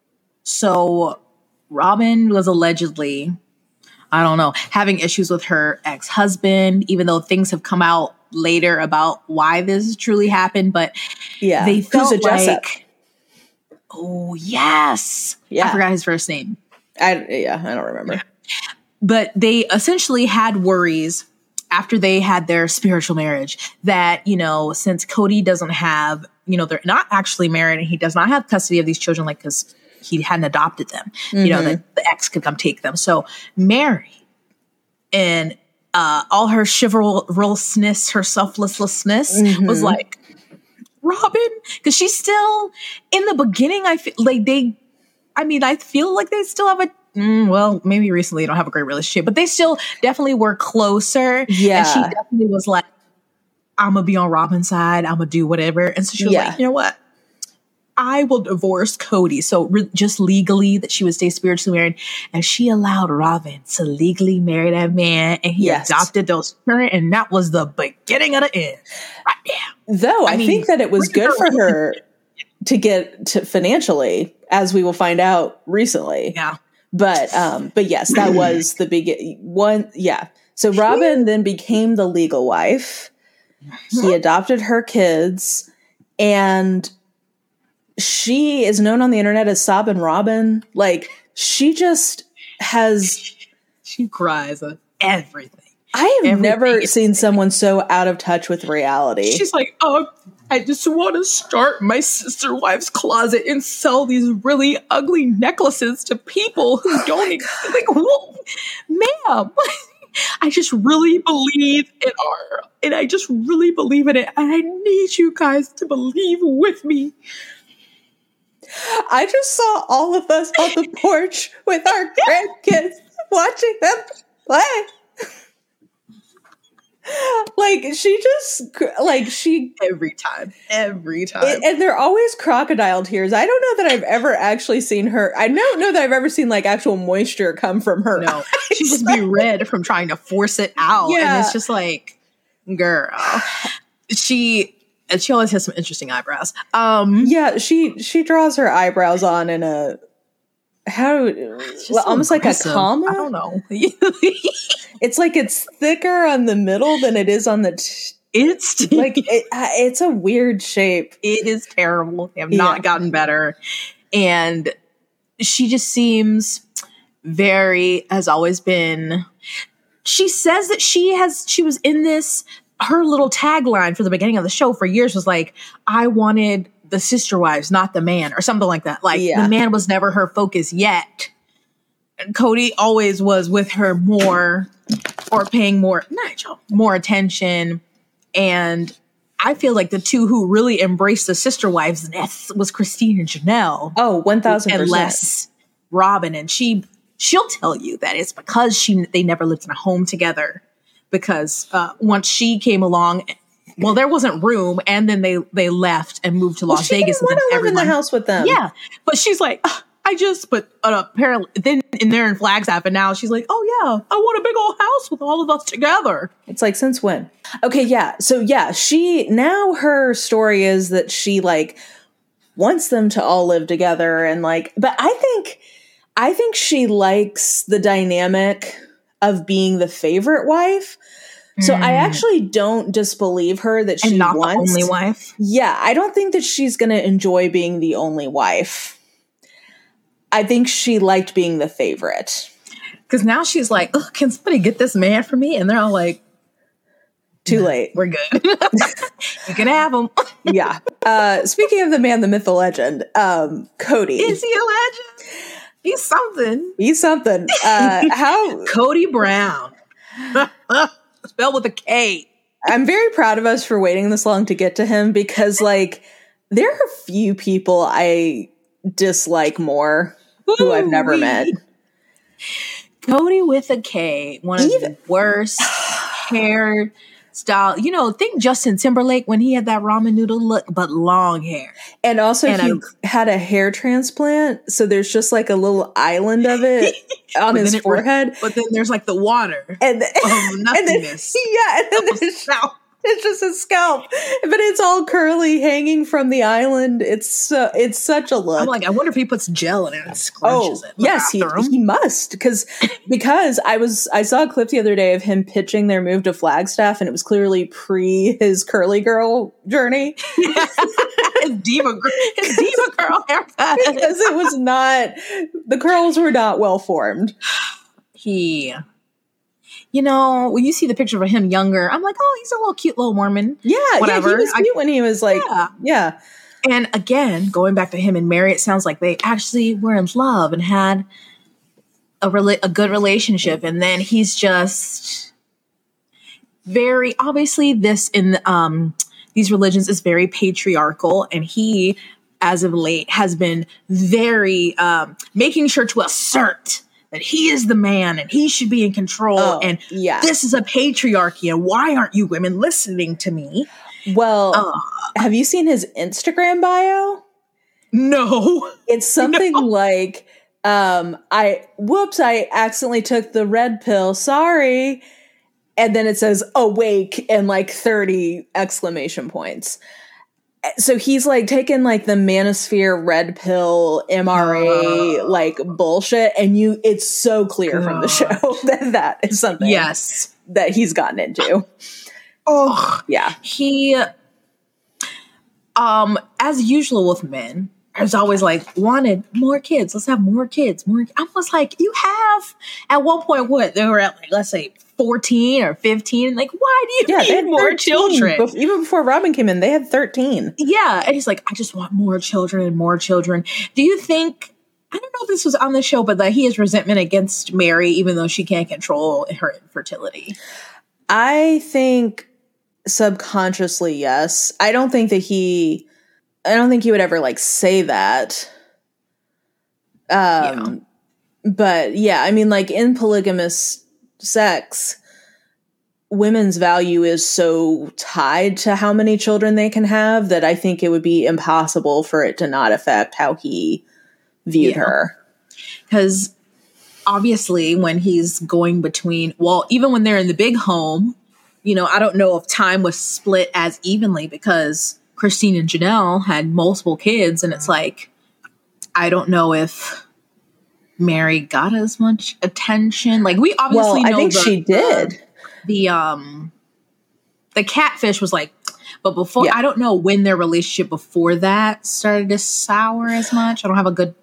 So Robin was allegedly, I don't know, having issues with her ex-husband, even though things have come out later about why this truly happened. But yeah, they felt Who's a like, oh yes, yeah. I forgot his first name. I yeah, I don't remember. Yeah. But they essentially had worries after they had their spiritual marriage that, you know, since Cody doesn't have, you know, they're not actually married and he does not have custody of these children, like, because he hadn't adopted them, mm-hmm. you know, that the ex could come take them. So Mary and uh, all her chivalrousness, her selflessness mm-hmm. was like, Robin, because she's still in the beginning. I feel like they, I mean, I feel like they still have a, Mm, well, maybe recently they don't have a great relationship, but they still definitely were closer. Yeah. And she definitely was like, I'm going to be on Robin's side. I'm going to do whatever. And so she was yeah. like, you know what? I will divorce Cody. So re- just legally that she would stay spiritually married. And she allowed Robin to legally marry that man. And he yes. adopted those children. And that was the beginning of the end. Right now. Though I, I mean, think that it was good for her to get to financially, as we will find out recently. Yeah. But, um, but yes, that was the big one. Yeah. So Robin then became the legal wife. He adopted her kids, and she is known on the internet as Sobbin' Robin. Like, she just has, she cries at everything. I have everything never is- seen someone so out of touch with reality. She's like, oh, I just want to start my sister wife's closet and sell these really ugly necklaces to people who don't exist. Like, whoa, ma'am, I just really believe in our, and I just really believe in it. And I need you guys to believe with me. I just saw all of us on the porch with our grandkids watching them play. Like, she just, like, she... Every time. Every time. It, and they're always crocodile tears. I don't know that I've ever actually seen her... I don't know that I've ever seen, like, actual moisture come from her No. eyes. She just be red from trying to force it out. Yeah. And it's just like, girl. She... And she always has some interesting eyebrows. Um, yeah, she she draws her eyebrows on in a... How... Well, so almost aggressive. like a comma? I don't know. It's like it's thicker on the middle than it is on the... T- It's like it, it's a weird shape. It is terrible. They have Yeah. not gotten better. And she just seems very, has always been, she says that she has, she was in this, her little tagline for the beginning of the show for years was like, I wanted the sister wives, not the man, or something like that. Like Yeah. the man was never her focus yet. And Cody always was with her more, or paying more, Nigel, more attention. And I feel like the two who really embraced the sister wives nest was Christine and Janelle. Oh, one thousand percent. And less Robin. And she, she'll tell you that it's because she, they never lived in a home together. Because uh, once she came along, well, there wasn't room. And then they, they left and moved to Well, Las she Vegas. didn't And want then to live in everyone, the house with them. yeah. But she's like, "Ugh, I just, but uh, apparently then in there in Flagstaff. And now she's like, oh yeah, I want a big old house with all of us together. It's like, since when? Okay, yeah. So yeah, she, now her story is that she like wants them to all live together and like, but I think, I think she likes the dynamic of being the favorite wife. So I actually don't disbelieve her that she And not wants, the only wife. Yeah, I don't think that she's going to enjoy being the only wife. I think she liked being the favorite. Because now she's like, oh, can somebody get this man for me? And they're all like, Too late. we're good. You can have him. Yeah. Uh, speaking of the man, the myth, the legend, um, Cody. Is he a legend? He's something. He's something. Uh, how Cody Brown. Spelled with a K. I'm very proud of us for waiting this long to get to him because, like, there are few people I dislike more who I've never Ooh-wee. met. Cody with a K. One of Even- the worst hair style. You know, think Justin Timberlake when he had that ramen noodle look, but long hair. And also, And he I- had a hair transplant, so there's just like a little island of it on But his then it- forehead. But then there's like the water And, of and then, nothingness. yeah, and then there's, Now, it's just a scalp, but it's all curly, hanging from the island. It's so, it's such a look. I'm like, I wonder if he puts gel in it and scrunches Oh it. Look yes, he, after him. he must because because I was I saw a clip the other day of him pitching their move to Flagstaff, and it was clearly pre his curly girl journey his diva, gr- his diva girl haircut. because it was not the curls were not well formed. He, you know, when you see the picture of him younger, I'm like, oh, he's a little cute little Mormon. Yeah, Whatever. yeah, he was I- cute when he was like, Yeah. yeah. And again, going back to him and Mary, it sounds like they actually were in love and had a rela- a good relationship. And then he's just very obviously this in um these religions is very patriarchal, and he, as of late, has been very um making sure to assert that he is the man and he should be in control. Oh, and yeah. this is a patriarchy. And why aren't you women listening to me? Well, Uh, have you seen his Instagram bio? no. It's something like, um, I whoops, I accidentally took the red pill. Sorry. And then it says awake and like thirty exclamation points. So he's like taking like the manosphere red pill M R A Uh. like bullshit, and you it's so clear from the God. show that that is something Yes. that he's gotten into. Oh, Yeah. he, um, as usual with men, there's always like wanted more kids. Let's have more kids. More. I was like, you have at one point what they were at like let's say fourteen or fifteen. Like, why do you Yeah, they need had more thirteen. children? Bef- even before Robin came in, they had thirteen. Yeah, and he's like, I just want more children and more children. Do you think? I don't know if this was on the show, but that he has resentment against Mary, even though she can't control her infertility. I think subconsciously, yes. I don't think that he, I don't think he would ever like say that. Um, yeah. But yeah, I mean, like in polygamous sex, women's value is so tied to how many children they can have that I think it would be impossible for it to not affect how he viewed yeah. her. Because obviously when he's going between, well, even when they're in the big home, you know, I don't know if time was split as evenly because Christine and Janelle had multiple kids. And it's like, I don't know if Mary got as much attention. Like we obviously well, know I think the, she did. The, the, um, the catfish was like, but before, yeah. I don't know when their relationship before that started to sour as much. I don't have a good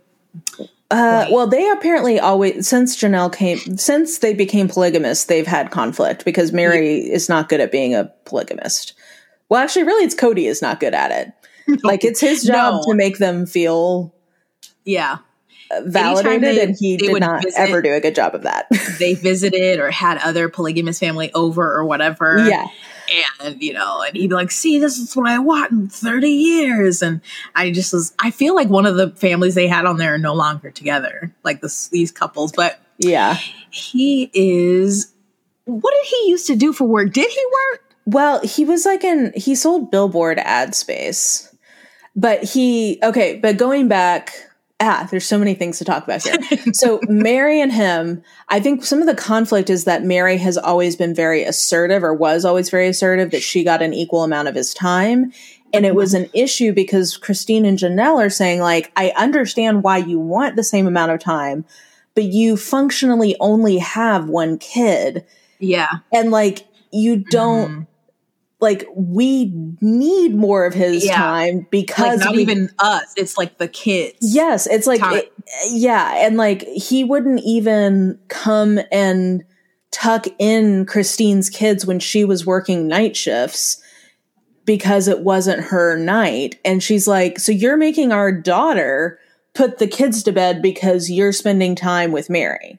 Uh, well, they apparently always, since Janelle came, since they became polygamous, they've had conflict because Mary yeah. is not good at being a polygamist. Well, actually, really, it's Cody is not good at it. No. Like, it's his job no. to make them feel yeah validated, they, and he did not visit, ever do a good job of that. They visited or had other polygamous family over or whatever. Yeah. And, you know, and he'd be like, see, this is what I want in thirty years. And I just was, I feel like one of the families they had on there are no longer together, like this, these couples. But yeah, he is, what did he used to do for work? Did he work? Well, he was like in, he sold billboard ad space. But he, okay, but going back, ah, there's so many things to talk about here. So Mary and him, I think some of the conflict is that Mary has always been very assertive or was always very assertive that she got an equal amount of his time. And it was an issue because Christine and Janelle are saying like, I understand why you want the same amount of time, but you functionally only have one kid. Yeah. And like, you don't, mm. like we need more of his yeah. time because like not we, even us, it's like the kids. Yes, it's like it, yeah, and like he wouldn't even come and tuck in Christine's kids when she was working night shifts because it wasn't her night. And she's like, so you're making our daughter put the kids to bed because you're spending time with Mary.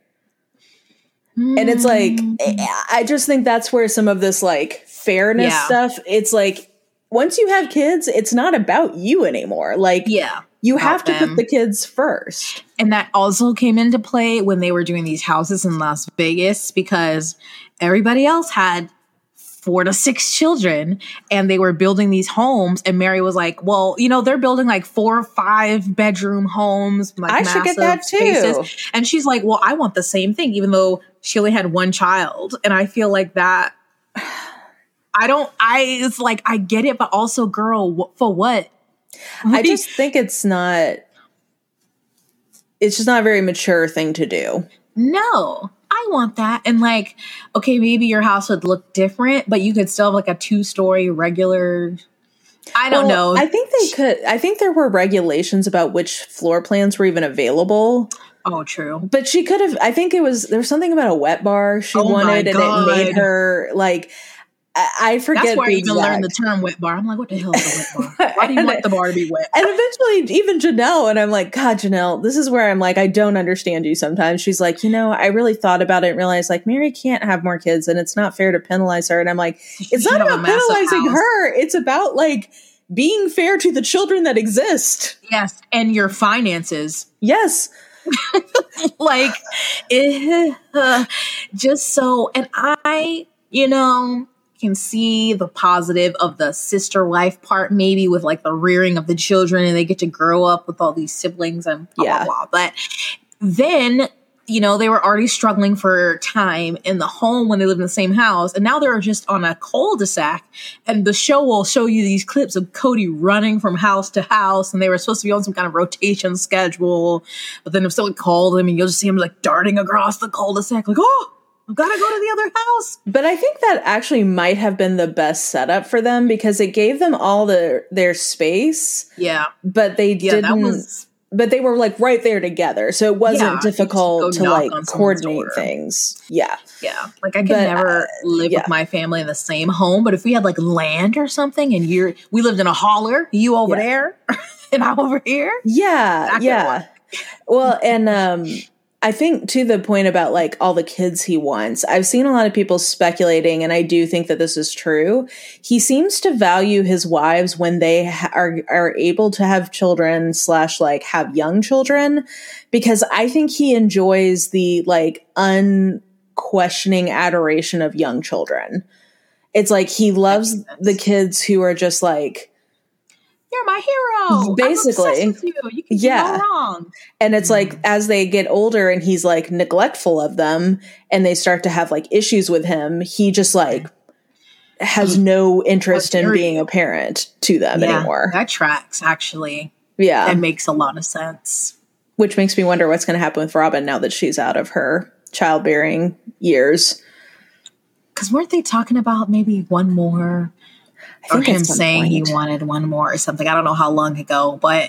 Mm. And it's like, I just think that's where some of this like fairness yeah. stuff, it's like, once you have kids, it's not about you anymore. Like, yeah, you have to them. put the kids first. And that also came into play when they were doing these houses in Las Vegas because everybody else had four to six children and they were building these homes. And Mary was like, well, you know, they're building like four or five bedroom homes. Like I should get that too. Spaces. And she's like, well, I want the same thing, even though she only had one child. And I feel like that, I don't, I, it's like, I get it, but also, girl, for what? I just think it's not, it's just not a very mature thing to do. No, I want that. And like, okay, maybe your house would look different, but you could still have like a two story regular, I don't well, know. I think they could, I think there were regulations about which floor plans were even available. Oh, true. But she could have, I think it was, there was something about a wet bar she oh wanted and it made her like, I forget. That's where I even exact. learned the term wet bar. I'm like, what the hell is a wet bar? Why do you want the bar to be wet? And eventually, even Janelle, and I'm like, God, Janelle, this is where I'm like, I don't understand you sometimes. She's like, you know, I really thought about it and realized like Mary can't have more kids and it's not fair to penalize her. And I'm like, it's not about penalizing house. her. It's about like being fair to the children that exist. Yes. And your finances. Yes. like, it, uh, just so, and I, you know, can see the positive of the sister wife part, maybe with like the rearing of the children and they get to grow up with all these siblings and blah, yeah. blah, blah. But then, you know, they were already struggling for time in the home when they lived in the same house. And now they're just on a cul-de-sac and the show will show you these clips of Cody running from house to house. And they were supposed to be on some kind of rotation schedule. But then if someone called him and you'll just see him like darting across the cul-de-sac like, oh, I've got to go to the other house. But I think that actually might have been the best setup for them because it gave them all the, their space. Yeah. But they yeah, didn't, that was, but they were like right there together. So it wasn't yeah, difficult to like coordinate things. Yeah. Yeah. Like I could but, never uh, live yeah. with my family in the same home. But if we had like land or something and you're, we lived in a holler, you over yeah. there and I'm over here. Yeah. Yeah. Well, and, um, I think to the point about like all the kids he wants, I've seen a lot of people speculating, and I do think that this is true. He seems to value his wives when they ha- are are able to have children slash like have young children, because I think he enjoys the like unquestioning adoration of young children. It's like he loves the kids who are just like, you're my hero. Basically. I'm obsessed with you. You can Yeah. go wrong. And it's like, as they get older and he's like neglectful of them and they start to have like issues with him, he just like has no interest in being a parent to them Yeah, anymore. that tracks, actually. Yeah. That makes a lot of sense. Which makes me wonder what's going to happen with Robin now that she's out of her childbearing years. Because weren't they talking about maybe one more? I think or him at some saying point. he wanted one more or something. I don't know how long ago, but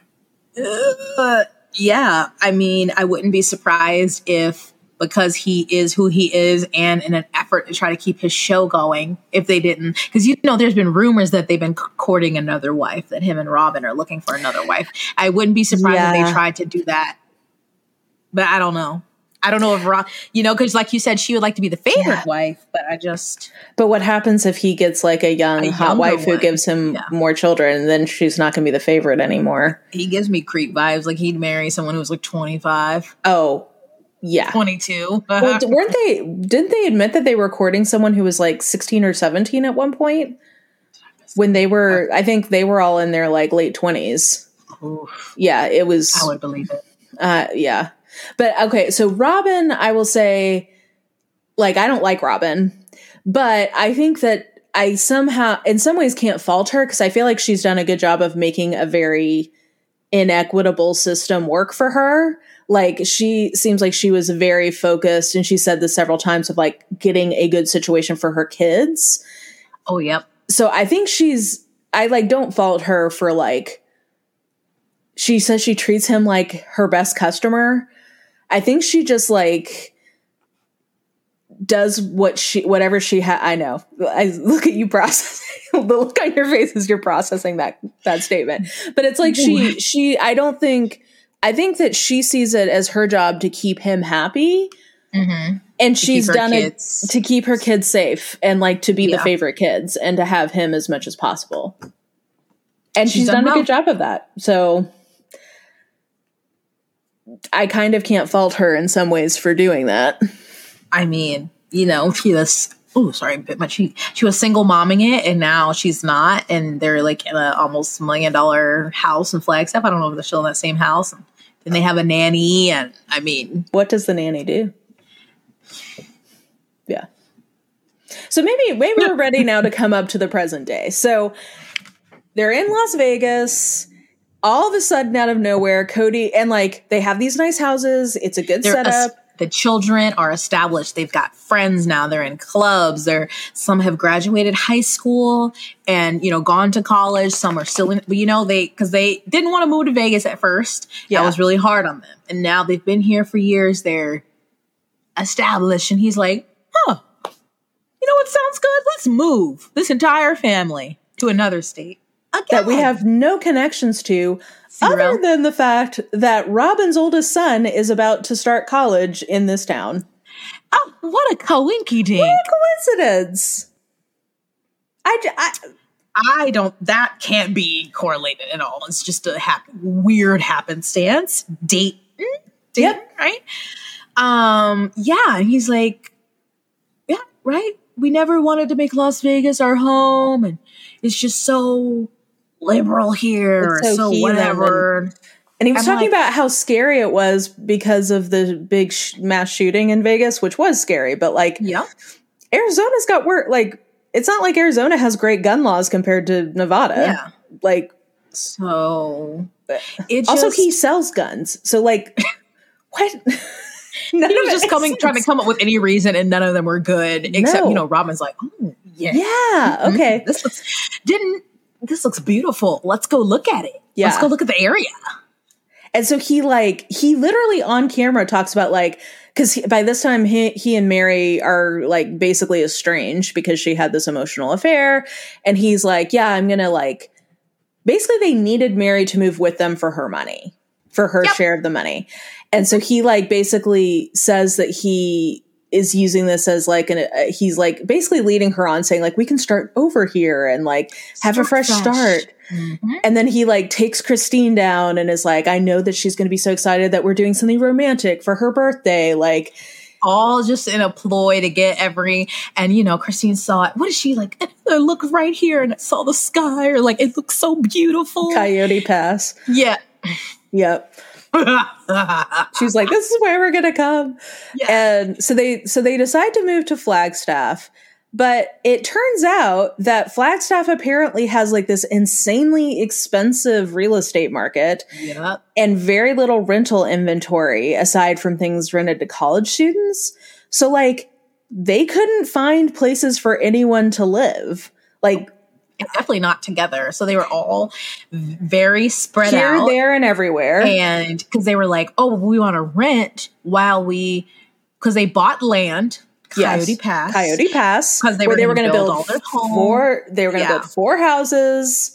uh, yeah, I mean, I wouldn't be surprised if, because he is who he is and in an effort to try to keep his show going, if they didn't, because you know, there's been rumors that they've been courting another wife, that him and Robin are looking for another wife. I wouldn't be surprised Yeah. if they tried to do that, but I don't know. I don't know if Rob, you know, because like you said, she would like to be the favorite Yeah. wife, but I just. But what happens if he gets like a young A hot younger wife who one. gives him Yeah. more children? Then she's not going to be the favorite anymore. He gives me creep vibes. Like he'd marry someone who was like twenty-five, Oh, yeah. twenty-two. Well, d- weren't they? Didn't they admit that they were courting someone who was like sixteen or seventeen at one point? When they were, I think they were all in their like late twenties. Oof, Yeah, it was. I would believe it. Uh, yeah, but okay. So Robin, I will say, like, I don't like Robin, but I think that I somehow, in some ways, can't fault her because I feel like she's done a good job of making a very inequitable system work for her. Like, she seems like she was very focused, and she said this several times, of like getting a good situation for her kids. Oh, yep. So I think she's, I like don't fault her for like, she says she treats him like her best customer. I think she just like does what she, whatever she ha I know. I look at you processing, the look on your face as you're processing that, that statement. But it's like she, she, I don't think, I think that she sees it as her job to keep him happy. Mm-hmm. And To she's keep her done kids- it to keep her kids safe and like to be the Yeah. favorite kids and to have him as much as possible. And she's, She's done, done a well. good job of that. So I kind of can't fault her in some ways for doing that. I mean, you know, she was, oh, sorry, bit my cheek. She was single momming it, and now she's not. And they're like in a almost million dollar house in Flagstaff. I don't know if they're still in that same house. And then they have a nanny. And I mean, What does the nanny do? Yeah. So maybe maybe we're ready now to come up to the present day. So they're in Las Vegas. All of a sudden, out of nowhere, Cody, and like they have these nice houses. It's a good they're setup. es- the children are established. They've got friends now. They're in clubs. They're some have graduated high school and, you know, gone to college. Some are still in, but you know, they, cause they didn't want to move to Vegas at first. Yeah. That was really hard on them. And now they've been here for years. They're established. And he's like, huh, you know what sounds good? Let's move this entire family to another state. Again. That we have no connections to, Zero. other than the fact that Robin's oldest son is about to start college in this town. Oh, what a coinky dink. What a coincidence. I, j- I I don't, that can't be correlated at all. It's just a hap- weird happenstance. Date. Date, Yep. right? Um, yeah. And he's like, yeah, right. We never wanted to make Las Vegas our home. And it's just so liberal here. It's Or so so heathen whatever. And he was I'm talking like- about how scary it was because of the big sh- mass shooting in Vegas, which was scary. But like, Yeah. Arizona's got work. Like, it's not like Arizona has great gun laws compared to Nevada. Yeah. Like, So it just, also he sells guns. So like, what? None he of was it just makes coming, sense. trying to come up with any reason, and none of them were good. Except, No. you know, Robin's like, oh, yeah. Yeah. Mhm. Okay. This looks didn't this looks beautiful. Let's go look at it. Yeah. Let's go look at the area. And so he like he literally on camera talks about like because by this time he he and Mary are like basically estranged because she had this emotional affair, and he's like, yeah, I'm gonna like basically they needed Mary to move with them for her money, for her Yep. share of the money, And so he like basically says that he is using this as like an, uh, he's like basically leading her on saying like, we can start over here and like have start a fresh, fresh. start. Mm-hmm. And then he like takes Christine down and is like, I know that she's going to be so excited that we're doing something romantic for her birthday. Like all just in a ploy to get every, and you know, Christine saw it. What is she like? I look right here and I saw the sky, or like, it looks so beautiful. Coyote Pass. Yeah. Yep. She's like, this is where we're gonna come. Yeah. And so they so they decide to move to Flagstaff, but it turns out that Flagstaff apparently has like this insanely expensive real estate market. Yep. And very little rental inventory aside from things rented to college students. So like they couldn't find places for anyone to live. Like definitely not together. So they were all very spread here, out. Here, there, and everywhere. And because they were like, oh, we want to rent while we, because they bought land, Coyote yes. Pass. Coyote Pass. Because they were, were going to build, build all their homes. Four, they were going to yeah. build four houses.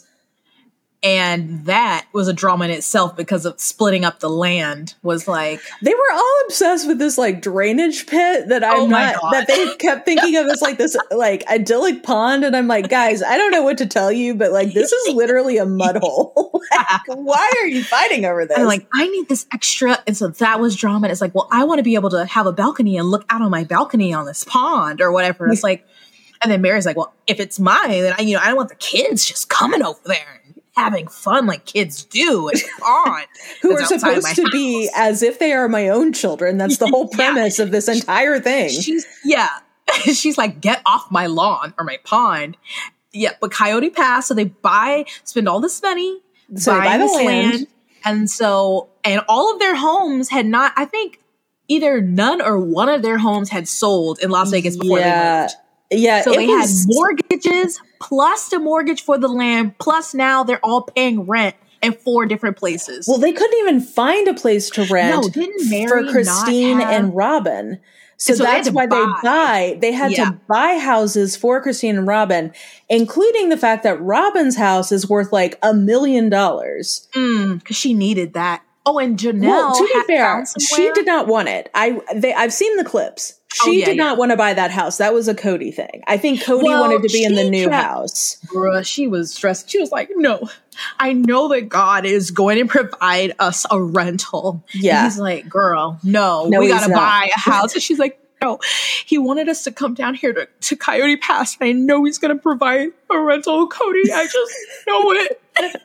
And that was a drama in itself because of splitting up the land was like. They were all obsessed with this like drainage pit that I'm oh not, that they kept thinking of as like this like idyllic pond. And I'm like, guys, I don't know what to tell you, but like this is literally a mud hole. Like, why are you fighting over this? I'm like, I need this extra. And so that was drama. And it's like, well, I want to be able to have a balcony and look out on my balcony on this pond or whatever. It's like, and then Mary's like, well, if it's mine, then I, you know, I don't want the kids just coming over there. Having fun like kids do and on who are supposed to house. Be as if they are my own children. That's the whole premise yeah. of this entire thing. She's yeah. She's like, get off my lawn or my pond. Yeah, but Coyote Pass, so they buy, spend all this money, so buy, buy the this land. land. And so, and all of their homes had not, I think either none or one of their homes had sold in Las Vegas before yeah. they moved. Yeah. So they was- had mortgages plus the mortgage for the land, plus now they're all paying rent in four different places. Well, they couldn't even find a place to rent no, didn't Mary for Christine not have- and Robin. So, so that's they why buy. they buy. They had yeah. to buy houses for Christine and Robin, including the fact that Robin's house is worth like a million dollars. Because mm, she needed that. Oh, and Janelle. Well, to be fair, she did not want it. I they I've seen the clips. She oh, yeah, did yeah. not want to buy that house. That was a Cody thing. I think Cody well, wanted to be in the new tried, house. Bruh, she was stressed. She was like, no, I know that God is going to provide us a rental. Yeah. And he's like, girl, no, no we got to not. buy a house. And she's like, no, he wanted us to come down here to, to Coyote Pass. And I know he's going to provide a rental. Cody, I just know it.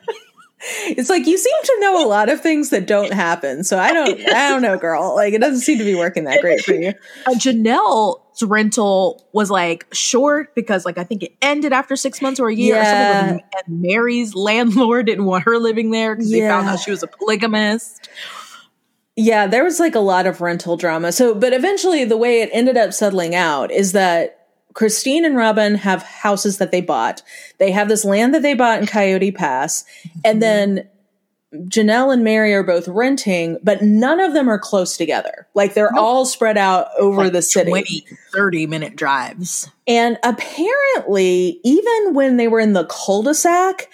It's like you seem to know a lot of things that don't happen. So I don't, I don't know, girl. Like it doesn't seem to be working that great for you. Uh, Janelle's rental was like short because, like, I think it ended after six months or a year. Yeah. Or something. And Mary's landlord didn't want her living there because yeah. they found out she was a polygamist. Yeah, there was like a lot of rental drama. So, but eventually, the way it ended up settling out is that Christine and Robin have houses that they bought. They have this land that they bought in Coyote Pass. And then Janelle and Mary are both renting, but none of them are close together. Like they're nope. all spread out over like the city. twenty, thirty minute drives. And apparently, even when they were in the cul-de-sac,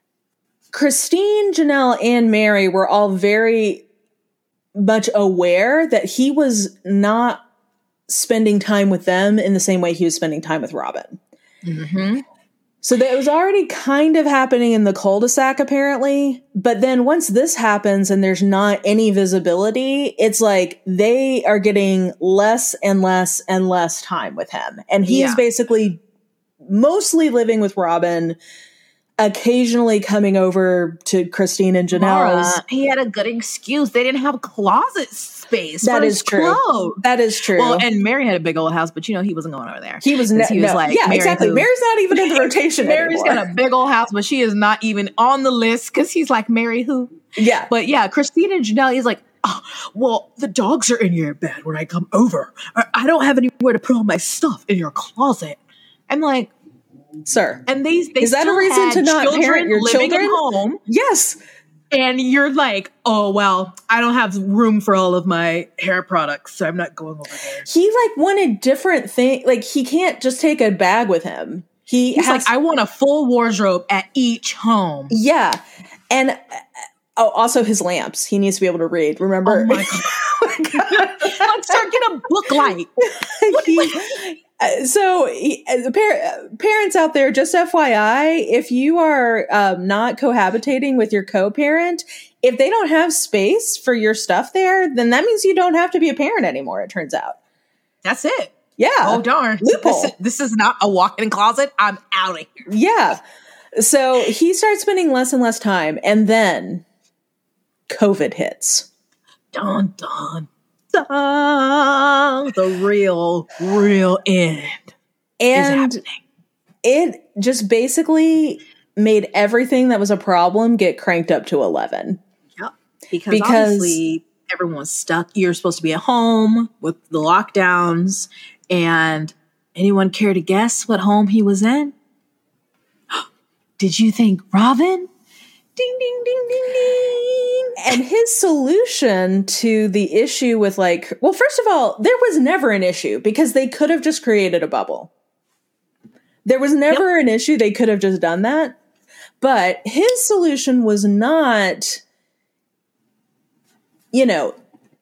Christine, Janelle, and Mary were all very much aware that he was not spending time with them in the same way he was spending time with Robin. Mm-hmm. So that it was already kind of happening in the cul-de-sac, apparently. But then once this happens and there's not any visibility, it's like they are getting less and less and less time with him. And he yeah. is basically mostly living with Robin, occasionally coming over to Christine and Janelle's. Uh, he had a good excuse. They didn't have closets. Space that is true. Clothes. That is true. Well, and Mary had a big old house, but you know he wasn't going over there. He was. Ne- he was no. like, yeah, Mary exactly. who, Mary's not even in the rotation. Mary's anymore. got a big old house, but she is not even on the list because he's like, Mary who? Yeah, but yeah, Christine and Janelle. He's like, oh, well, the dogs are in your bed when I come over. I don't have anywhere to put all my stuff in your closet. I'm like, sir, and they, they is that a reason to not parent your living children? At home? Yes. And you're like, oh, well, I don't have room for all of my hair products, so I'm not going over there. He, like, wanted different things. Like, he can't just take a bag with him. He He's has- like, I want a full wardrobe at each home. Yeah. And Oh, also his lamps. He needs to be able to read. Remember? Oh my God. Oh my God. Like, sir, get a book light. he, so, he, as a par- parents out there, just F Y I, if you are um, not cohabitating with your co-parent, if they don't have space for your stuff there, then that means you don't have to be a parent anymore, it turns out. That's it. Yeah. Oh, darn. Loophole. This is, this is not a walk-in closet. I'm out of here. Yeah. So he starts spending less and less time, and then COVID hits. Dun, dun, dun. The real, real end and is happening. It just basically made everything that was a problem get cranked up to eleven. Yep. Because, because obviously everyone's stuck. You're supposed to be at home with the lockdowns. And anyone care to guess what home he was in? Did you think Robin? Ding, ding, ding, ding, ding. And his solution to the issue with like, well, first of all, there was never an issue because they could have just created a bubble. There was never yep. an issue. They could have just done that. But his solution was not, you know,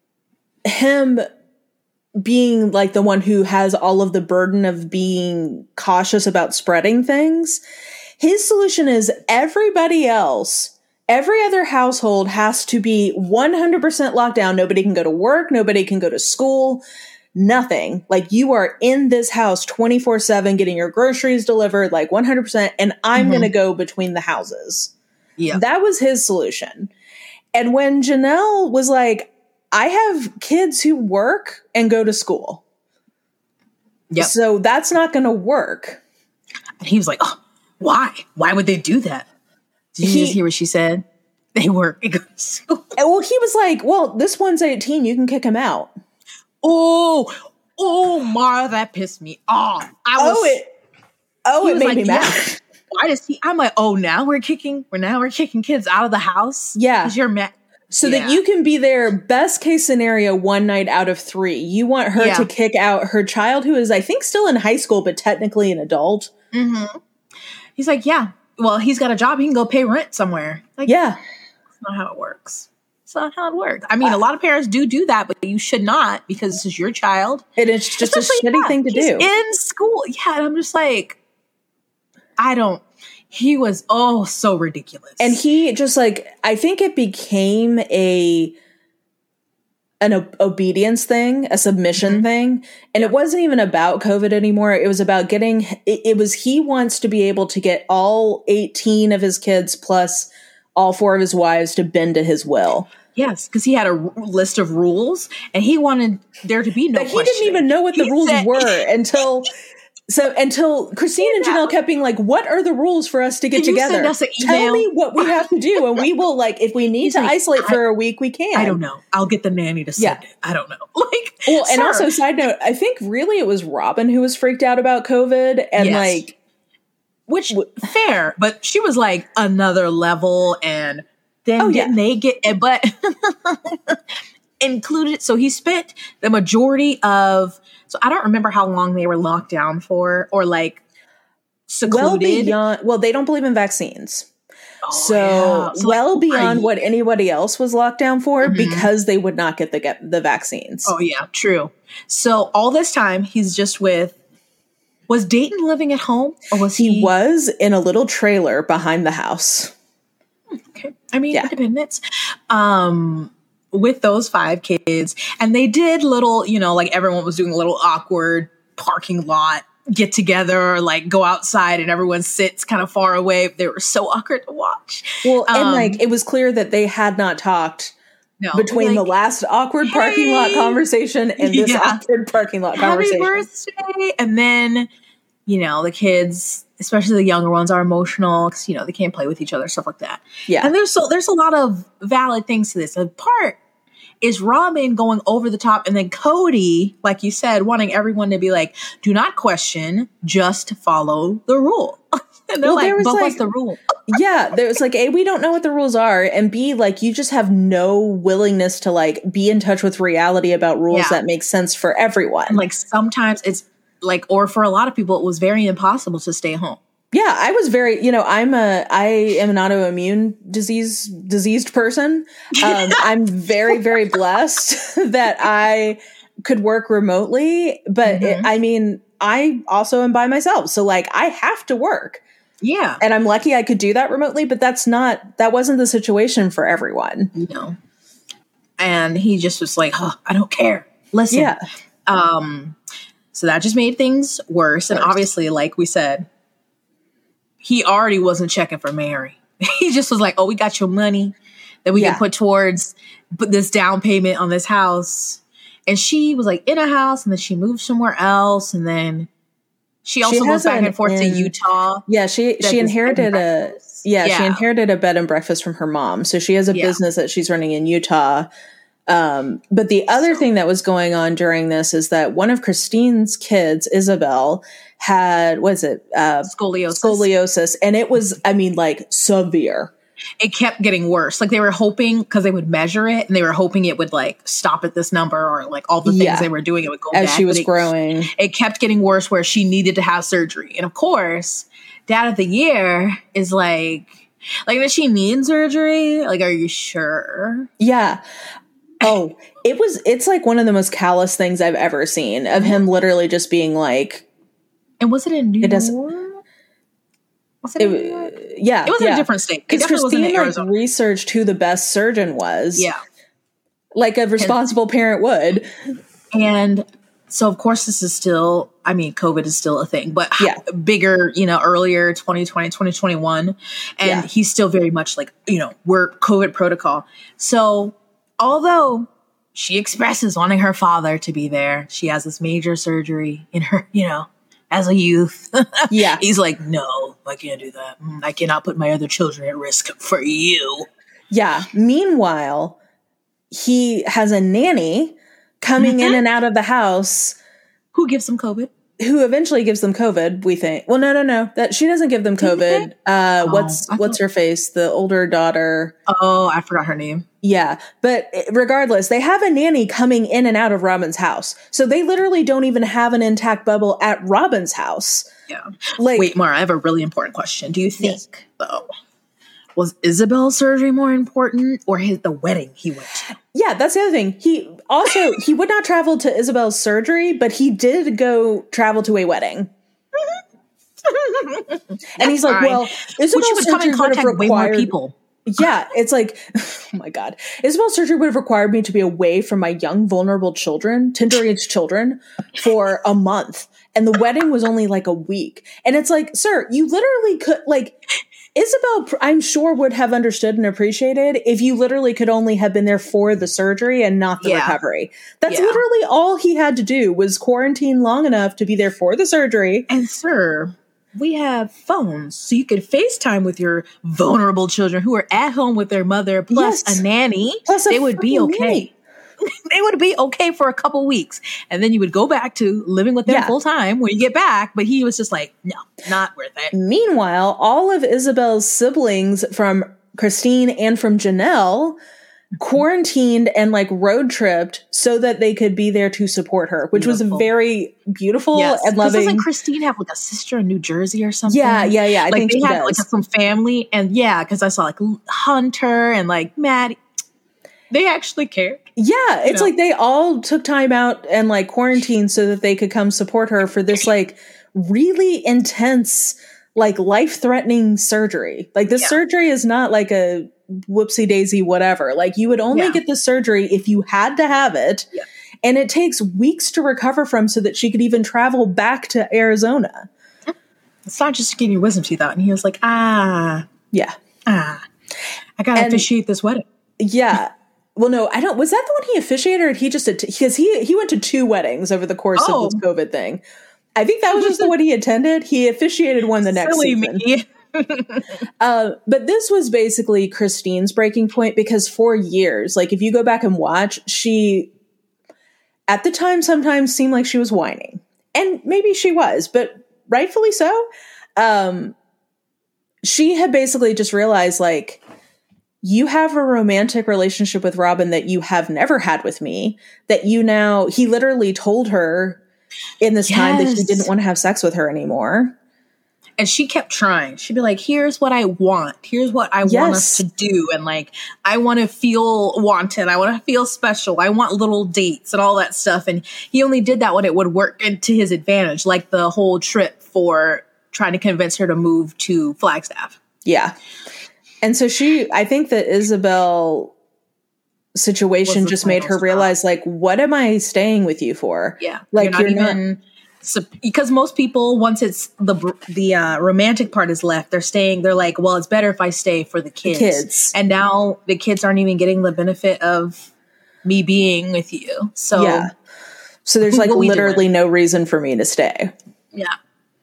him being like the one who has all of the burden of being cautious about spreading things. His solution is everybody else, every other household has to be one hundred percent locked down. Nobody can go to work. Nobody can go to school. Nothing. Like you are in this house twenty-four seven getting your groceries delivered, like one hundred percent. And I'm mm-hmm. going to go between the houses. Yeah. That was his solution. And when Janelle was like, I have kids who work and go to school. Yep. So that's not going to work. And he was like, oh, why? Why would they do that? Did you he, just hear what she said? They work and go to school. Well, he was like, well, this one's eighteen. You can kick him out. Oh, oh, Mara, that pissed me off. I was, oh, it, oh, it made like, me mad. Yeah. Why does he? I'm like, oh, now we're kicking, we're now we're kicking kids out of the house. Yeah, because you're mad. So yeah. that you can be there, best case scenario, one night out of three. You want her yeah. to kick out her child, who is, I think, still in high school, but technically an adult. Mm-hmm. He's like, yeah. Well, he's got a job. He can go pay rent somewhere. Like, yeah, that's not how it works. It's not how it works. I mean, uh, a lot of parents do do that, but you should not because this is your child. And it's just Especially, a shitty yeah, thing to he's do. In school. Yeah, and I'm just like, I don't. He was, oh, so ridiculous. And he just like, I think it became a, an o- obedience thing, a submission mm-hmm. thing. And yeah. it wasn't even about COVID anymore. It was about getting, it, it was, he wants to be able to get all eighteen of his kids plus all four of his wives to bend to his will. Yes, because he had a r- list of rules and he wanted there to be no But he didn't even know what the he rules said- were until... So until Christine and Janelle kept being like, what are the rules for us to get Can together? You send us an Tell me what we have to do. And we will, like, if we need He's to like, isolate I, for a week, we can. I don't know. I'll get the nanny to send yeah. it. I don't know. Like, well, and sir. also, side note, I think really it was Robin who was freaked out about COVID. And yes. like, which, w- fair, but she was like another level. And then oh, didn't yeah. they get, but included. So he spent the majority of, so I don't remember how long they were locked down for or like secluded. Well beyond, well, they don't believe in vaccines. Oh, so, yeah. so well like, beyond I, what anybody else was locked down for mm-hmm. because they would not get the get the vaccines. Oh yeah, true. So all this time he's just with, was Dayton living at home or was he? He was in a little trailer behind the house. Okay. I mean, yeah. independence. Um, with those five kids. And they did little, you know, like everyone was doing a little awkward parking lot get together, like go outside and everyone sits kind of far away. They were so awkward to watch. Well, um, and like it was clear that they had not talked no, between like, the last awkward hey, parking lot conversation and this yeah. awkward parking lot Happy conversation. birthday. And then, you know, the kids, especially the younger ones, are emotional because, you know, they can't play with each other, stuff like that. Yeah. And there's so there's a lot of valid things to this. A part is Robin going over the top, and then Cody, like you said, wanting everyone to be like, do not question, just follow the rule. And they're well, like, but like, what's the rule? Yeah, there was like, A, we don't know what the rules are, and B, like, you just have no willingness to like be in touch with reality about rules yeah. that make sense for everyone. And like sometimes it's like, or for a lot of people, it was very impossible to stay home. Yeah, I was very, you know, I'm a, I am an autoimmune disease, diseased person. Um, I'm very, very blessed that I could work remotely, but mm-hmm. it, I mean, I also am by myself. So like, I have to work. Yeah. And I'm lucky I could do that remotely, but that's not, that wasn't the situation for everyone. No. And he just was like, oh, I don't care. Listen. Yeah. Um, so that just made things worse. And worse. Obviously, like we said, he already wasn't checking for Mary. He just was like, oh, we got your money that we yeah. can put towards put this down payment on this house. And she was like in a house and then she moved somewhere else. And then she also she goes back and forth in, to Utah. Yeah, she she inherited a yeah, yeah, she inherited a bed and breakfast from her mom. So she has a yeah. business that she's running in Utah. Um, but the other so. thing that was going on during this is that one of Christine's kids, Isabel, had, what is it? Uh, scoliosis. Scoliosis. And it was, I mean, like severe. It kept getting worse. Like they were hoping, because they would measure it and they were hoping it would like stop at this number or like all the things yeah. they were doing, it would go as back. she was it, growing. It kept getting worse where she needed to have surgery. And of course, Dad of the Year is like, like, does she need surgery? Like, are you sure? Yeah. Oh, it was, it's like one of the most callous things I've ever seen of him literally just being like. And was it in New it York? Was it, it in New York? Yeah. It was yeah. in a different state. Because Christine like researched who the best surgeon was. Yeah. Like a responsible and, parent would. And so, of course, this is still, I mean, COVID is still a thing, but yeah. bigger, you know, earlier, twenty twenty, twenty twenty-one. And yeah. he's still very much like, you know, we're COVID protocol. So although she expresses wanting her father to be there, she has this major surgery in her, you know, as a youth. Yeah. He's like, no, I can't do that. I cannot put my other children at risk for you. Yeah. Meanwhile, he has a nanny coming mm-hmm. in and out of the house. Who gives them COVID? Who eventually gives them COVID, we think. Well, no, no, no. That she doesn't give them COVID. Uh, oh, what's what's her face? The older daughter. Oh, I forgot her name. Yeah. But regardless, they have a nanny coming in and out of Robin's house. So they literally don't even have an intact bubble at Robin's house. Yeah. Like, wait, Mara, I have a really important question. Do you think, yes. though, was Isabel's surgery more important or his the wedding he went to? Yeah, that's the other thing. He also, he would not travel to Isabel's surgery, but he did go travel to a wedding. And he's like, well, Isabel's surgery would have required way more people. Yeah, it's like, oh my God. Isabel's surgery would have required me to be away from my young, vulnerable children, tender-aged children, for a month. And the wedding was only like a week. And it's like, sir, you literally could, like, Isabel, I'm sure, would have understood and appreciated if you literally could only have been there for the surgery and not the yeah. recovery. That's yeah. literally all he had to do was quarantine long enough to be there for the surgery. And sir, we have phones, so you could FaceTime with your vulnerable children who are at home with their mother, plus yes. a nanny. Plus a they would be okay. Nanny. They would be okay for a couple weeks. And then you would go back to living with them yeah. full time when you get back. But he was just like, no, not worth it. Meanwhile, all of Isabel's siblings from Christine and from Janelle quarantined and like road tripped so that they could be there to support her, which beautiful. was very beautiful yes. and loving. Doesn't Christine have like a sister in New Jersey or something? Yeah, yeah, yeah. I like think they she have does. like some family, and yeah, because I saw like Hunter and like Maddie. They actually cared. Yeah, it's know? like they all took time out and like quarantined so that they could come support her for this like really intense, like life-threatening surgery. Like this yeah. surgery is not like a whoopsie daisy whatever. Like you would only yeah. get the surgery if you had to have it. Yeah. And it takes weeks to recover from so that she could even travel back to Arizona. It's not just getting your wisdom teeth out. And he was like, ah. Yeah. Ah. I got to officiate this wedding. Yeah. Well, no, I don't. Was that the one he officiated, or he just because he he went to two weddings over the course oh. of this COVID thing? I think that was just the one he attended. He officiated one the next Silly season. Me. uh, but this was basically Christine's breaking point because for years, like if you go back and watch, she at the time sometimes seemed like she was whining, and maybe she was, but rightfully so. Um, she had basically just realized like. You have a romantic relationship with Robin that you have never had with me, that you now, he literally told her in this yes. time that he didn't want to have sex with her anymore. And she kept trying. She'd be like, here's what I want. Here's what I yes. want us to do. And like, I want to feel wanted. I want to feel special. I want little dates and all that stuff. And he only did that when it would work into his advantage, like the whole trip for trying to convince her to move to Flagstaff. Yeah. And so she, I think that Isabel situation just made her realize, stop. like, what am I staying with you for? Yeah. Like, you're not you're even... Not, So, because most people, once it's the the uh, romantic part is left, they're staying. They're like, well, it's better if I stay for the kids. The kids. And now the kids aren't even getting the benefit of me being with you. So yeah. So there's like literally no reason for me to stay. Yeah.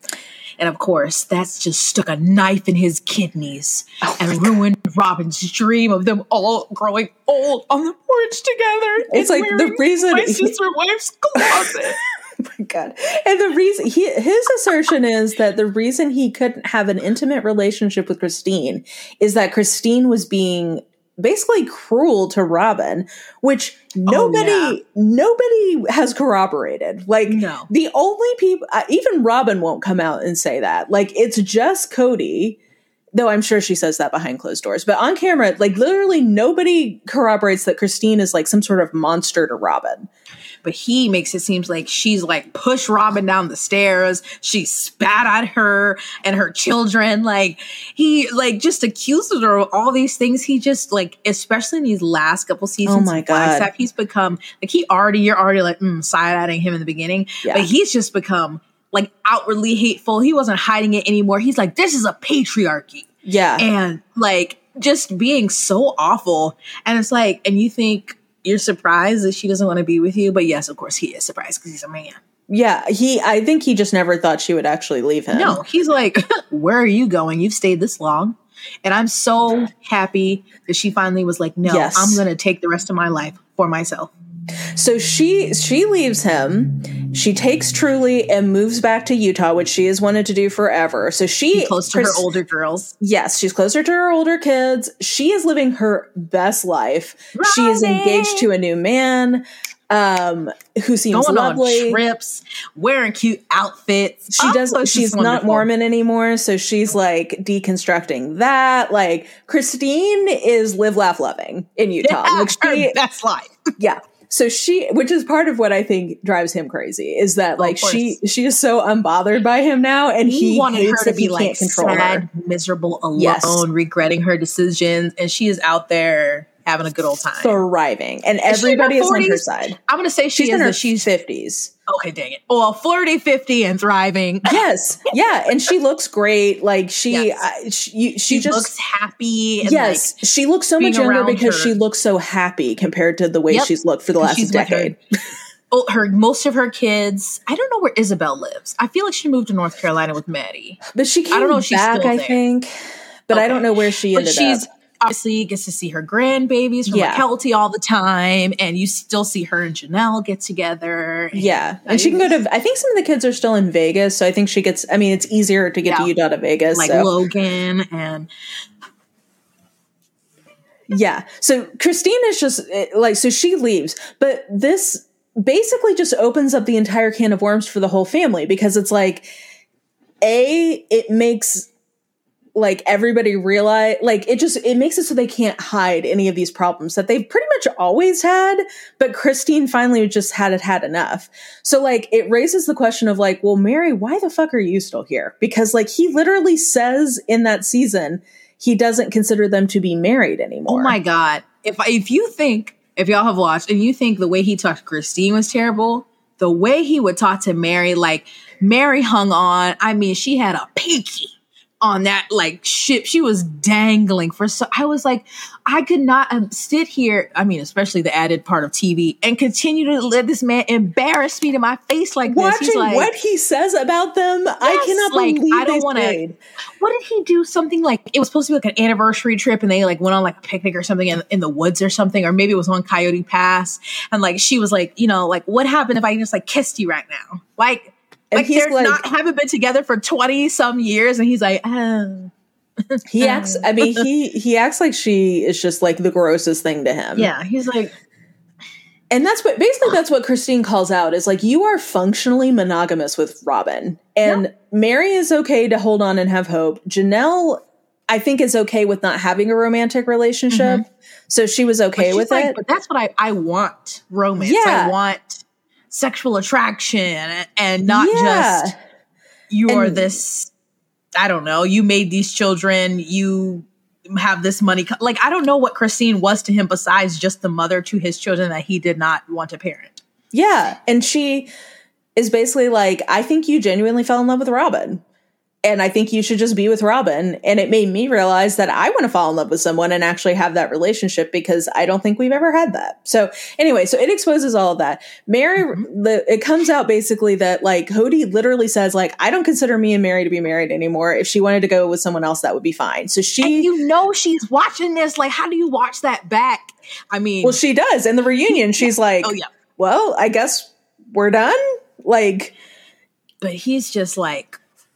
And of course, that's just stuck a knife in his kidneys oh and ruined God. Robin's dream of them all growing old on the porch together. It's like the reason my sister wife's closet. Oh my God. And the reason he, his assertion is that the reason he couldn't have an intimate relationship with Christine is that Christine was being basically cruel to Robin, which nobody, oh, yeah. nobody has corroborated. Like no. the only people, uh, even Robin won't come out and say that. Like it's just Cody, though I'm sure she says that behind closed doors, but on camera, like literally nobody corroborates that Christine is like some sort of monster to Robin. But he makes it seem like she's like pushed Robin down the stairs. She spat at her and her children. Like he like just accuses her of all these things. He just like, especially in these last couple seasons, oh my God, Flagstaff, he's become like he already, you're already like mm, side-eyeing him in the beginning, yeah. but he's just become like outwardly hateful. He wasn't hiding it anymore. He's like, this is a patriarchy. Yeah. And like just being so awful. And it's like, and you think, you're surprised that she doesn't want to be with you, but yes, of course he is surprised because he's a man. Yeah, he. I think he just never thought she would actually leave him. No, he's like, where are you going? You've stayed this long. And I'm so happy that she finally was like, no, yes. I'm going to take the rest of my life for myself. So she she leaves him. She takes Truly and moves back to Utah, which she has wanted to do forever. So she close to Chris, her older girls. Yes, she's closer to her older kids. She is living her best life. Robin! She is engaged to a new man um, who seems going lovely. On trips, wearing cute outfits. She does. Oh, she's not Mormon anymore, so she's like deconstructing that. Like Christine is live, laugh, loving in Utah. Yeah, like she, her best life. Yeah. So she, which is part of what I think drives him crazy, is that like she she is so unbothered by him now, and he, he wanted hates her to be like sad, her. miserable, alone, yes. regretting her decisions, and she is out there having a good old time, thriving, and everybody is on her side. I'm going to say she she's is in her she's fifties. Okay, dang it. Well, flirty fifty and thriving. Yes, yeah, and she looks great. Like she, yes. uh, she, she, she just looks happy. And yes, like she looks so much younger because her. she looks so happy compared to the way yep. she's looked for the last she's decade. Her, oh, her most of her kids. I don't know where Isabel lives. I feel like she moved to North Carolina with Maddie, but she came I don't know if she's back. Still I there. think, but okay. I don't know where she but ended she's, up. Obviously gets to see her grandbabies from yeah. Kelty all the time, and you still see her and Janelle get together. And yeah, and she can go to, I think some of the kids are still in Vegas, so I think she gets, I mean, it's easier to get yeah. to Utah to Vegas. Like so. Logan and... Yeah, so Christine is just, like, so she leaves, but this basically just opens up the entire can of worms for the whole family, because it's like, A, it makes... like everybody realize, like it just, it makes it so they can't hide any of these problems that they've pretty much always had, but Christine finally just had it had enough. So like it raises the question of like, well, Mary, why the fuck are you still here? Because like he literally says in that season, he doesn't consider them to be married anymore. Oh my God. If if you think, if y'all have watched and you think the way he talked to Christine was terrible, the way he would talk to Mary, like Mary hung on. I mean, she had a pinky on that like ship. She was dangling for so I was like, I could not um, sit here, I mean, especially the added part of T V, and continue to let this man embarrass me to my face like Watching this. He's like, what he says about them, yes, I cannot like, believe I don't want to. What did he do? Something like, it was supposed to be like an anniversary trip, and they like went on like a picnic or something in, in the woods or something, or maybe it was on Coyote Pass, and like she was like, you know, like what happened if I just like kissed you right now? Like And like they're like, not haven't been together for twenty some years, and he's like, oh. he acts. I mean, he he acts like she is just like the grossest thing to him. Yeah, he's like, and that's what basically that's what Christine calls out is like, you are functionally monogamous with Robin, and Mary is okay to hold on and have hope. Janelle, I think, is okay with not having a romantic relationship. Mm-hmm. So she was okay with like, it. But that's what I, I want, romance. Yeah. I want sexual attraction and not yeah. just you're and, this, I don't know, you made these children, you have this money. Like, I don't know what Christine was to him besides just the mother to his children that he did not want to parent. Yeah. And she is basically like, I think you genuinely fell in love with Robin. And I think you should just be with Robin. And it made me realize that I want to fall in love with someone and actually have that relationship, because I don't think we've ever had that. So anyway, so it exposes all of that. Mary, mm-hmm. the, it comes out basically that like Cody literally says like, I don't consider me and Mary to be married anymore. If she wanted to go with someone else, that would be fine. So she, and you know, she's watching this. Like, how do you watch that back? I mean, well, she does. In the reunion, she's like, oh yeah, well, I guess we're done. Like, but he's just like,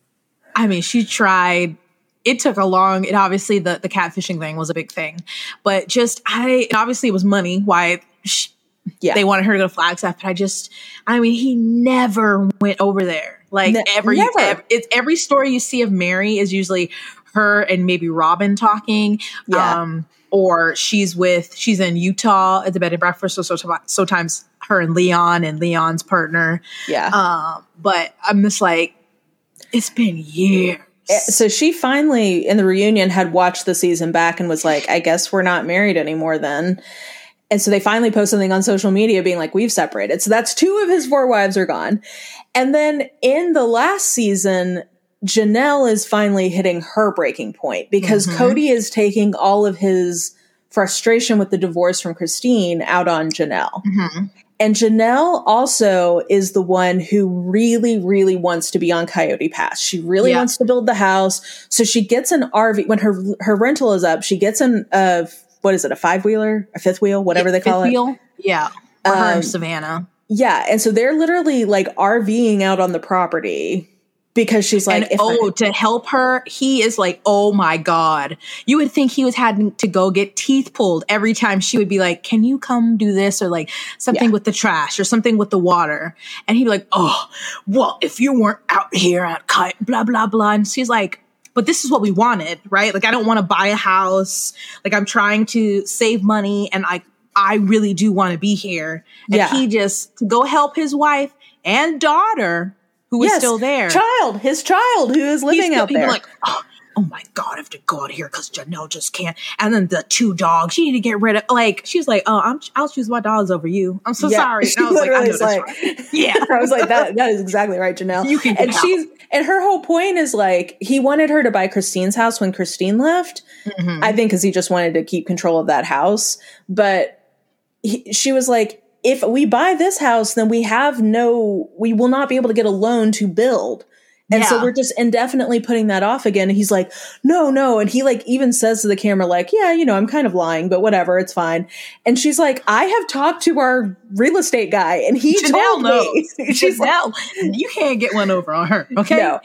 I mean, she tried. It took a long, it obviously the, the catfishing thing was a big thing, but just, I, obviously it was money, why she, yeah. they wanted her to go to Flagstaff, but I just, I mean, he never went over there. Like ne- every, ev- it's every story you see of Mary is usually her and maybe Robin talking. Yeah. Um, or she's with, she's in Utah at the bed and breakfast. So, so, so times her and Leon and Leon's partner. Yeah. Um, but I'm just like, it's been years. So she finally, in the reunion, had watched the season back and was like, I guess we're not married anymore then. And so they finally post something on social media being like, we've separated. So that's two of his four wives are gone. And then in the last season, Janelle is finally hitting her breaking point because mm-hmm. Cody is taking all of his frustration with the divorce from Christine out on Janelle. Mm-hmm. And Janelle also is the one who really, really wants to be on Coyote Pass. She really yeah. wants to build the house. So she gets an R V. When her her rental is up, she gets an, uh, what is it, a five-wheeler? A fifth wheel? Whatever yeah, they call fifth it. Wheel? Yeah. For um, her and Savannah. Yeah. And so they're literally like RVing out on the property. Because she's like, and if oh, I- to help her, he is like, oh my God. You would think he was having to go get teeth pulled every time she would be like, can you come do this? Or like something yeah. with the trash or something with the water. And he'd be like, oh, well, if you weren't out here at cut, blah, blah, blah. And she's like, but this is what we wanted, right? Like, I don't want to buy a house. Like, I'm trying to save money. And I, I really do want to be here. And yeah. he just, to go help his wife and daughter, who is yes, still there. Child, his child who is living He's out there. Like, oh, oh my God, I have to go out here because Janelle just can't. And then the two dogs, you need to get rid of. Like, she's like, oh, I'm, I'll choose my dogs over you. I'm so yeah, sorry. And I was like, I know that's like, right. Yeah. I was like, that that is exactly right, Janelle. You can and she's and her whole point is like, he wanted her to buy Christine's house when Christine left. Mm-hmm. I think because he just wanted to keep control of that house. But he, she was like, if we buy this house, then we have no, we will not be able to get a loan to build. And yeah. so we're just indefinitely putting that off again. And he's like, no, no. And he like even says to the camera, like, yeah, you know, I'm kind of lying, but whatever, it's fine. And she's like, I have talked to our real estate guy and he Janelle told knows. me. She's Janelle, like, you can't get one over on her. Okay. No.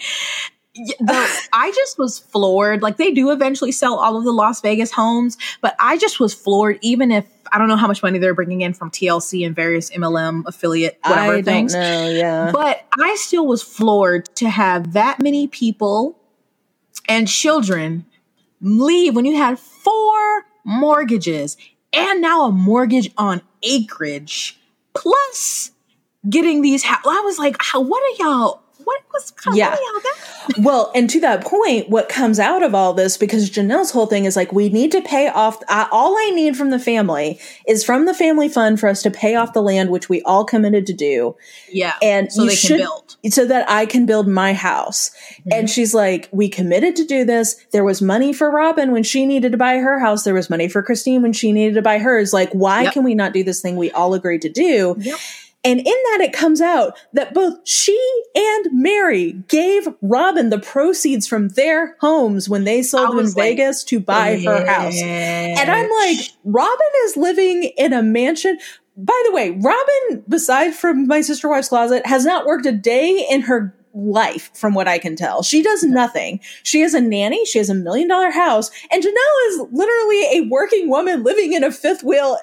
The, I just was floored. Like, they do eventually sell all of the Las Vegas homes, but I just was floored. Even if I don't know how much money they're bringing in from T L C and various M L M affiliate whatever I things. Don't know, yeah. But I still was floored to have that many people and children leave when you had four mortgages and now a mortgage on acreage plus getting these. Ha- I was like, how, what are y'all? What was kind of yeah. Well, and to that point, what comes out of all this, because Janelle's whole thing is like, we need to pay off. Uh, all I need from the family is from the family fund for us to pay off the land, which we all committed to do. Yeah. And so you they should, can build. So that I can build my house. Mm-hmm. And she's like, we committed to do this. There was money for Robin when she needed to buy her house. There was money for Christine when she needed to buy hers. Like, why yep. can we not do this thing we all agreed to do? Yep. And in that, it comes out that both she and Mary gave Robin the proceeds from their homes when they sold in like, Vegas to buy bitch. her house. And I'm like, Robin is living in a mansion. By the way, Robin, beside from My Sister Wife's Closet, has not worked a day in her life, from what I can tell. She does nothing. She has a nanny. She has a million dollar house. And Janelle is literally a working woman living in a fifth wheel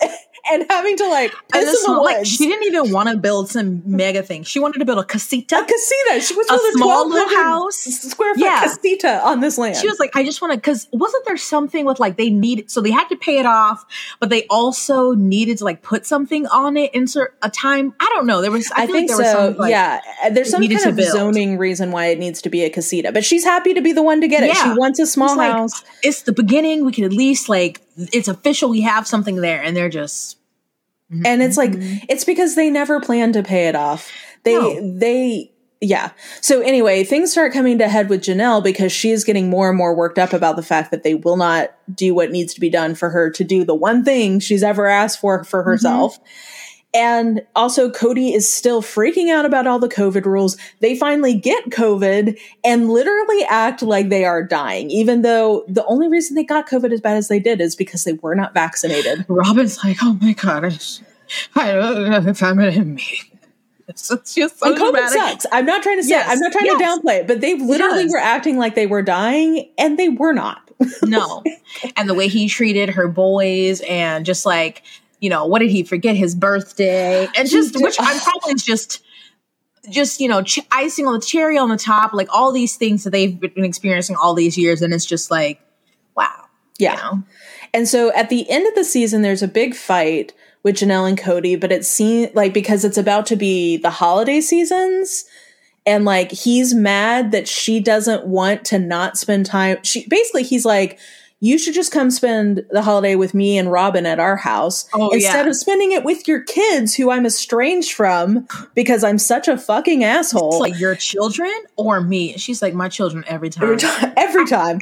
and having to like piss in the small, woods. Like, she didn't even want to build some mega thing. She wanted to build a casita. A casita. She was a a small little house, square foot yeah. casita on this land. She was like, I just want to, because wasn't there something with like they needed, so they had to pay it off, but they also needed to like put something on it, insert a time. I don't know. There was, I, I feel think like there so. was some, like, yeah, there's some kind of zoning reason why it needs to be a casita, but she's happy to be the one to get it. Yeah. She wants a small it's house. Like, it's the beginning. We can at least like, it's official. We have something there, and they're just, and it's like it's because they never planned to pay it off. They No. they. Yeah. So anyway, things start coming to head with Janelle because she's getting more and more worked up about the fact that they will not do what needs to be done for her to do the one thing she's ever asked for for herself. Mm-hmm. And also Cody is still freaking out about all the COVID rules. They finally get COVID and literally act like they are dying, even though the only reason they got COVID as bad as they did is because they were not vaccinated. Robin's like, oh my gosh, I don't know if I'm going to make It's just so and COVID dramatic. sucks. I'm not trying to say, yes, I'm not trying yes. to downplay it, but they literally yes. were acting like they were dying and they were not. No. And the way he treated her boys and just like, you know, what did he forget? His birthday and just, did, which I'm probably just, just, you know, ch- icing on the cherry on the top, like all these things that they've been experiencing all these years. And it's just like, wow. Yeah. You know? And so at the end of the season, there's a big fight with Janelle and Cody, but it seems like because it's about to be the holiday seasons and like he's mad that she doesn't want to not spend time. She basically, he's like, you should just come spend the holiday with me and Robin at our house oh, instead yeah. of spending it with your kids who I'm estranged from because I'm such a fucking asshole. It's like your children or me. And she's like, my children every time. Every time. Every time.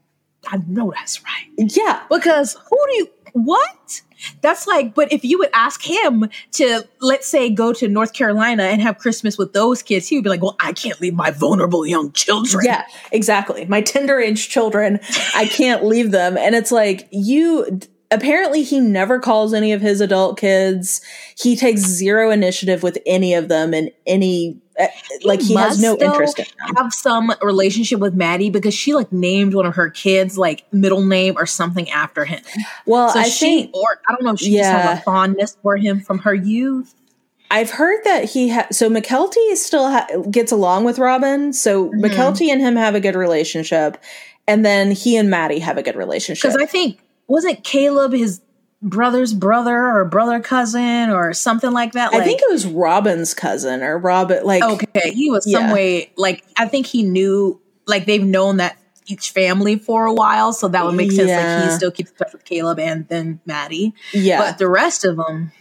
I, I know that's right. Yeah. Because who do you, what? That's like, but if you would ask him to, let's say, go to North Carolina and have Christmas with those kids, he would be like, well, I can't leave my vulnerable young children. Yeah, exactly. My tender age children, I can't leave them. And it's like, you, apparently he never calls any of his adult kids. He takes zero initiative with any of them in any, uh, like he has no interest in them. Have some relationship with Maddie because she like named one of her kids like middle name or something after him. Well, so I she, think, or I don't know if she yeah. just has a fondness for him from her youth. I've heard that he ha- so McKelty still ha- gets along with Robin. So mm-hmm. McKelty and him have a good relationship, and then he and Maddie have a good relationship. Because I think wasn't Caleb his brother's brother or brother cousin or something like that? Like, I think it was Robin's cousin or Robin. Like, okay, he was some yeah. way like I think he knew like they've known that each family for a while, so that would make sense. Yeah. Like he still keeps in touch with Caleb and then Maddie. Yeah, but the rest of them,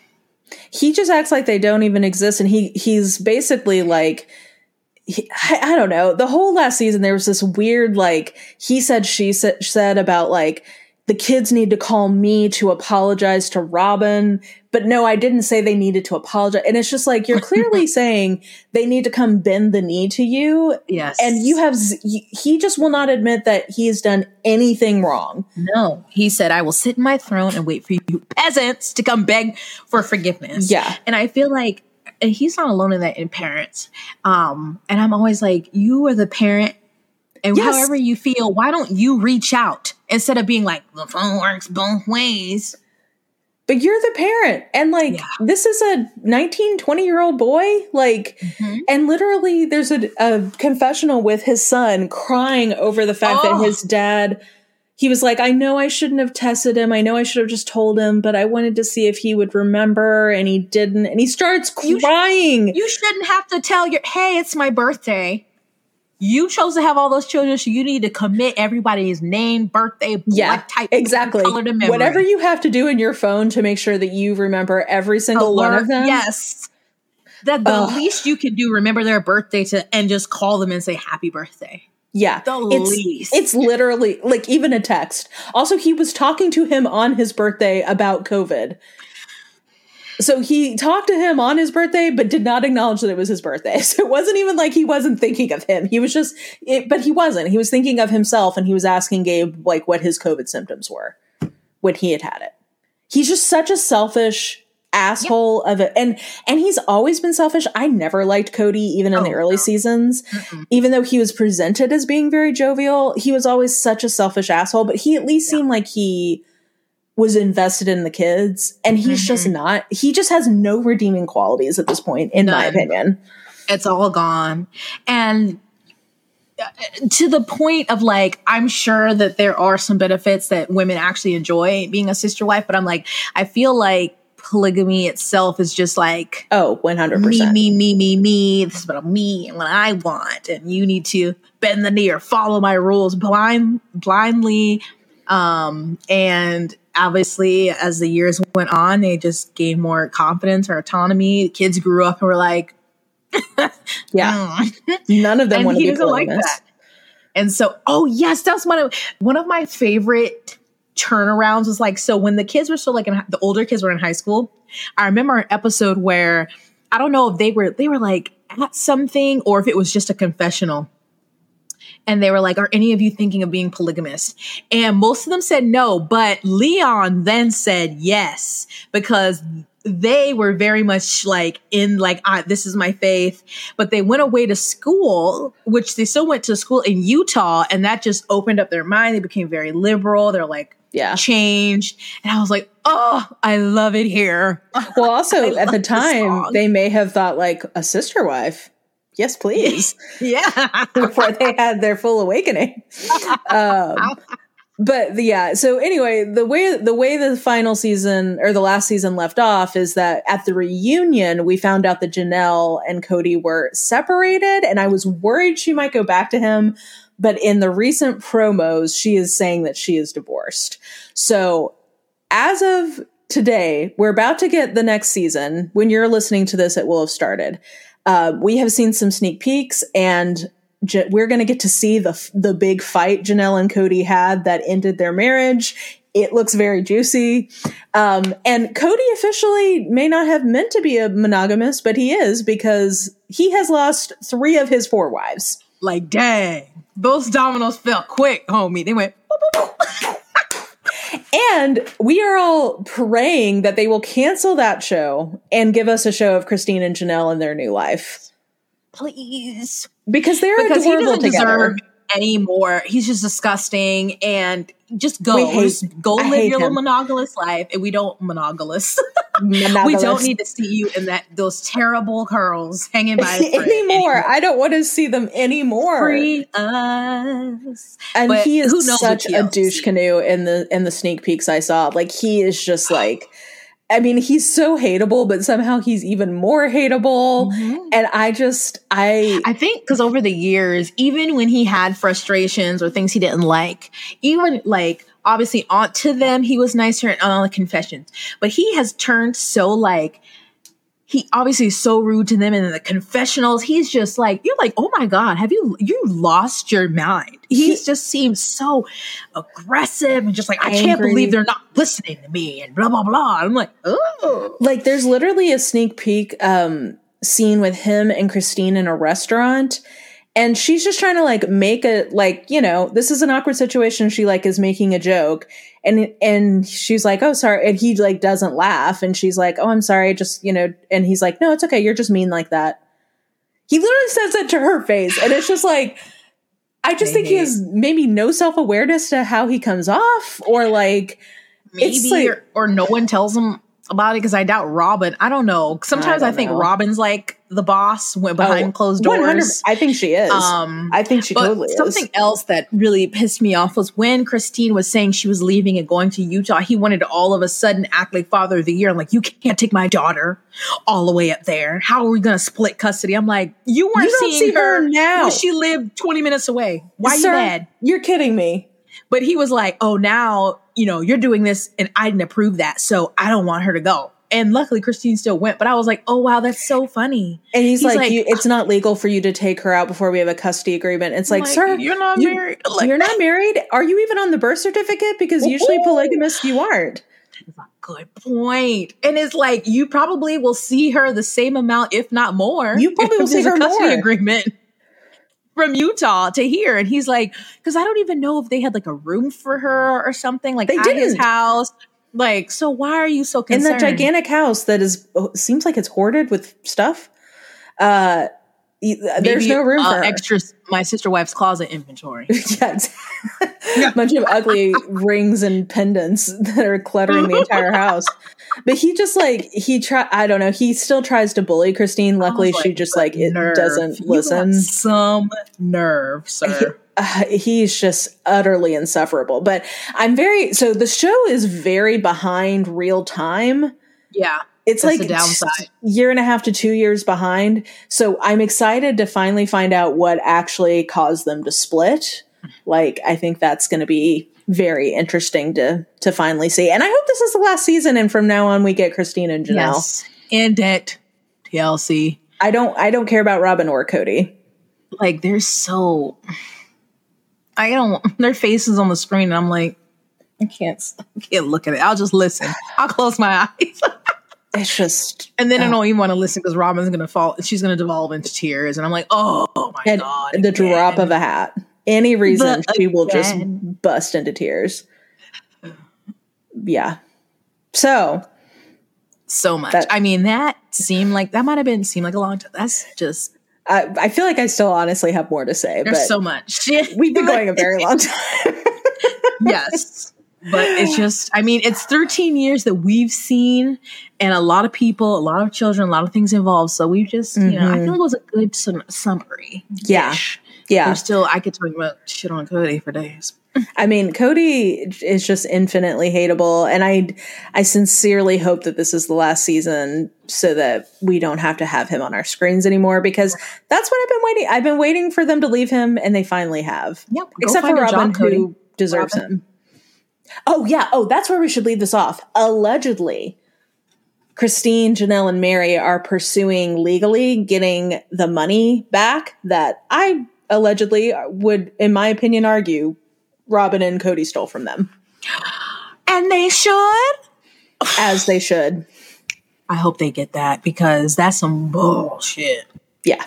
he just acts like they don't even exist, and he he's basically like. He, I, I don't know. The whole last season, there was this weird like he said she sa- said about like. The kids need to call me to apologize to Robin. But no, I didn't say they needed to apologize. And it's just like, you're clearly saying they need to come bend the knee to you. Yes. And you have, he just will not admit that he has done anything wrong. No. He said, I will sit in my throne and wait for you peasants to come beg for forgiveness. Yeah. And I feel like, and he's not alone in that in parents. Um, and I'm always like, you are the parent. And yes. however you feel, why don't you reach out instead of being like, the phone works both ways? But you're the parent. And like, yeah. this is a nineteen, twenty year old boy. Like, mm-hmm. and literally there's a, a confessional with his son crying over the fact oh. that his dad, he was like, I know I shouldn't have tested him. I know I should have just told him, but I wanted to see if he would remember. And he didn't. And he starts crying. You, sh- you shouldn't have to tell your, hey, it's my birthday. You chose to have all those children, so you need to commit everybody's name, birthday, blood yeah, type, exactly. color to memory. Whatever you have to do in your phone to make sure that you remember every single Alert, one of them. Yes. That the Ugh. least you can do, remember their birthday to and just call them and say happy birthday. Yeah. The it's, least. It's literally like even a text. Also, he was talking to him on his birthday about COVID. So he talked to him on his birthday, but did not acknowledge that it was his birthday. So it wasn't even like he wasn't thinking of him. He was just, it, but he wasn't. He was thinking of himself, and he was asking Gabe like what his COVID symptoms were when he had had it. He's just such a selfish asshole yep. of it. And, and he's always been selfish. I never liked Cody, even in oh, the early no. seasons, Mm-mm. even though he was presented as being very jovial. He was always such a selfish asshole, but he at least yeah. seemed like he was invested in the kids, and he's mm-hmm. just not. He just has no redeeming qualities at this point, in None. my opinion. It's all gone. And to the point of like, I'm sure that there are some benefits that women actually enjoy being a sister wife, but I'm like, I feel like polygamy itself is just like, oh, one hundred percent. Me, me, me, me, me. This is what me and what I want. And you need to bend the knee or follow my rules blind, blindly. Um, and obviously, as the years went on, they just gained more confidence or autonomy. Kids grew up and were like, yeah, none of them want to be like that. And so, oh yes, that's one of one of my favorite turnarounds was like, so when the kids were still like in, the older kids were in high school, I remember an episode where I don't know if they were they were like at something or if it was just a confessional. And they were like, are any of you thinking of being polygamous? And most of them said no, but Leon then said yes, because they were very much like in like, I, this is my faith, but they went away to school, which they still went to school in Utah. And that just opened up their mind. They became very liberal. They're like, yeah, changed. And I was like, oh, I love it here. Well, also at the time, they may have thought like a sister wife. Yes, please. Yeah. Before they had their full awakening. Um, but yeah. So anyway, the way the way the final season or the last season left off is that at the reunion, we found out that Janelle and Cody were separated, and I was worried she might go back to him. But in the recent promos, she is saying that she is divorced. So as of today, we're about to get the next season. When you're listening to this, it will have started. Uh, we have seen some sneak peeks, and J- we're going to get to see the the big fight Janelle and Cody had that ended their marriage. It looks very juicy. Um, and Cody officially may not have meant to be a monogamous, but he is, because he has lost three of his four wives. Like, dang, those dominoes fell quick, homie. They went boop, boop, boop. And we are all praying that they will cancel that show and give us a show of Christine and Janelle in their new life. Please. Because they're because adorable he doesn't together. Deserve any more. He's just disgusting. And just go. Hate, just go live your little monogamous life. And we don't monogamous. monogamous. We don't need to see you in that those terrible curls hanging by a thread anymore. anymore. I don't want to see them anymore. Free us. And but he is such a douche canoe in the in the sneak peeks I saw. Like, he is just like, I mean, he's so hateable, but somehow he's even more hateable. Mm-hmm. And I just, I... I think because over the years, even when he had frustrations or things he didn't like, even like, obviously on to them, he was nicer on the confessions. But he has turned so like, he obviously is so rude to them. And in the confessionals, he's just like, you're like, oh my God, have you, you lost your mind. He just seems so aggressive and just like, I can't believe they're not listening to me and blah, blah, blah. I'm like, oh. Like, there's literally a sneak peek um, scene with him and Christine in a restaurant. And she's just trying to like make a, like, you know, this is an awkward situation. She like is making a joke, and, and she's like, oh, sorry. And he like doesn't laugh. And she's like, oh, I'm sorry. Just, you know, and he's like, no, it's okay. You're just mean like that. He literally says it to her face. And it's just like, I just maybe. think he has maybe no self-awareness to how he comes off, or like, maybe, it's like, or, or no one tells him about it, because I doubt Robin. I don't know. Sometimes I, I think know. Robin's like the boss went behind oh, closed doors. I think she is. Um, I think she totally is. Something else that really pissed me off was when Christine was saying she was leaving and going to Utah. He wanted to all of a sudden act like father of the year. I'm like, you can't take my daughter all the way up there. How are we going to split custody? I'm like, you weren't you seeing see her, her now. She lived twenty minutes away. Why Sir, are you mad? You're kidding me. But he was like, oh, now, you know, you're doing this and I didn't approve that, so I don't want her to go. And luckily, Christine still went. But I was like, oh, wow, that's so funny. And he's, he's like, like you, it's not legal for you to take her out before we have a custody agreement. It's like, like, sir, you're not you, married. Like, you're not married? Are you even on the birth certificate? Because usually Ooh. polygamists, you aren't. That's a good point. And it's like, you probably will see her the same amount, if not more. You probably will see her more. Custody agreement from Utah to here. And he's like, because I don't even know if they had like a room for her or something, like they at didn't. his house. Like, so why are you so concerned? In that gigantic house that is seems like it's hoarded with stuff. Uh, there's Maybe, no room uh, for her. extra my sister wife's closet inventory. Yes. A bunch of ugly rings and pendants that are cluttering the entire house. But he just like, he try. I don't know. He still tries to bully Christine. Luckily, like, she just like, it nerve. doesn't you listen. Have some nerve, sir. He, uh, he's just utterly insufferable. But I'm very, so the show is very behind real time. Yeah. It's That's like the downside. Year and a half to two years behind. So I'm excited to finally find out what actually caused them to split. Like, I think that's going to be very interesting to to finally see. And I hope this is the last season, and from now on we get Christine and Janelle. Yes. End it, T L C. I don't I don't care about Robin or Cody. Like, they're so, I don't, their faces on the screen, and I'm like, I can't, I can't look at it. I'll just listen. I'll close my eyes. It's just, and then uh, I don't even want to listen because Robin's going to fall. She's going to devolve into tears. And I'm like, oh, oh my God. The again. drop of a hat. Any reason but she again. will just bust into tears. Yeah. So. So much. That, I mean, that seemed like, that might have been, seemed like a long time. That's just. I, I feel like I still honestly have more to say. There's but so much. We've been going a very long time. Yes. But it's just, I mean, it's thirteen years that we've seen, and a lot of people, a lot of children, a lot of things involved. So we've just, mm-hmm. you know, I feel like it was a good sum- summary. Yeah. Yeah. There's still, I could talk about shit on Cody for days. I mean, Cody is just infinitely hateable. And I, I sincerely hope that this is the last season so that we don't have to have him on our screens anymore, because that's what I've been waiting. I've been waiting for them to leave him, and they finally have. Yep. Except for Robin, who deserves Robin. him. Oh, yeah. Oh, that's where we should leave this off. Allegedly, Christine, Janelle, and Mary are pursuing legally getting the money back that I allegedly would, in my opinion, argue Robin and Cody stole from them. And they should. As they should. I hope they get that, because that's some bullshit. Yeah.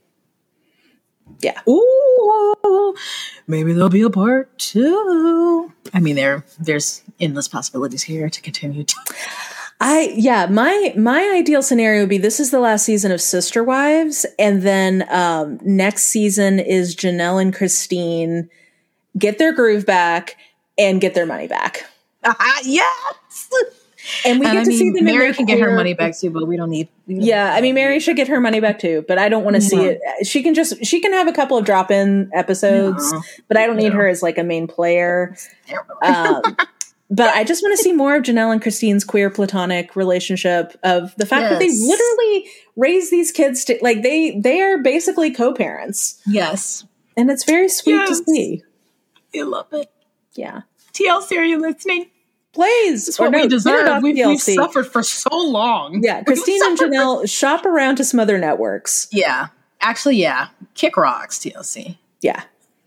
Yeah. Ooh, maybe there'll be a part two. I mean, there there's endless possibilities here to continue to. I yeah, my my ideal scenario would be this is the last season of Sister Wives, and then um, next season is Janelle and Christine get their groove back and get their money back. Uh, yes. And we and get I to mean, see them. Mary in can career. get her money back too, but we don't need. We don't yeah, I mean, Mary should get her money back too, but I don't want to no. see it. She can just she can have a couple of drop in episodes, no. but I don't need no. her as like a main player. Um, but I just want to see more of Janelle and Christine's queer platonic relationship, of the fact yes. that they literally raise these kids to like they they are basically co-parents. Yes, and it's very sweet yes. to see. I love it. Yeah, T L C, are you listening? Please. It's what no, we deserve. We've, we've suffered for so long. Yeah. Christine and Janelle for- shop around to some other networks. Yeah. Actually, yeah. Kick rocks, T L C. Yeah.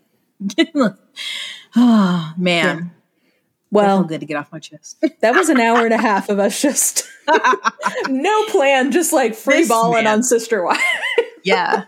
Oh, man. Yeah. Well, feel good to get off my chest. That was an hour and a half of us just no plan, just like free balling on Sister Wives. Yeah.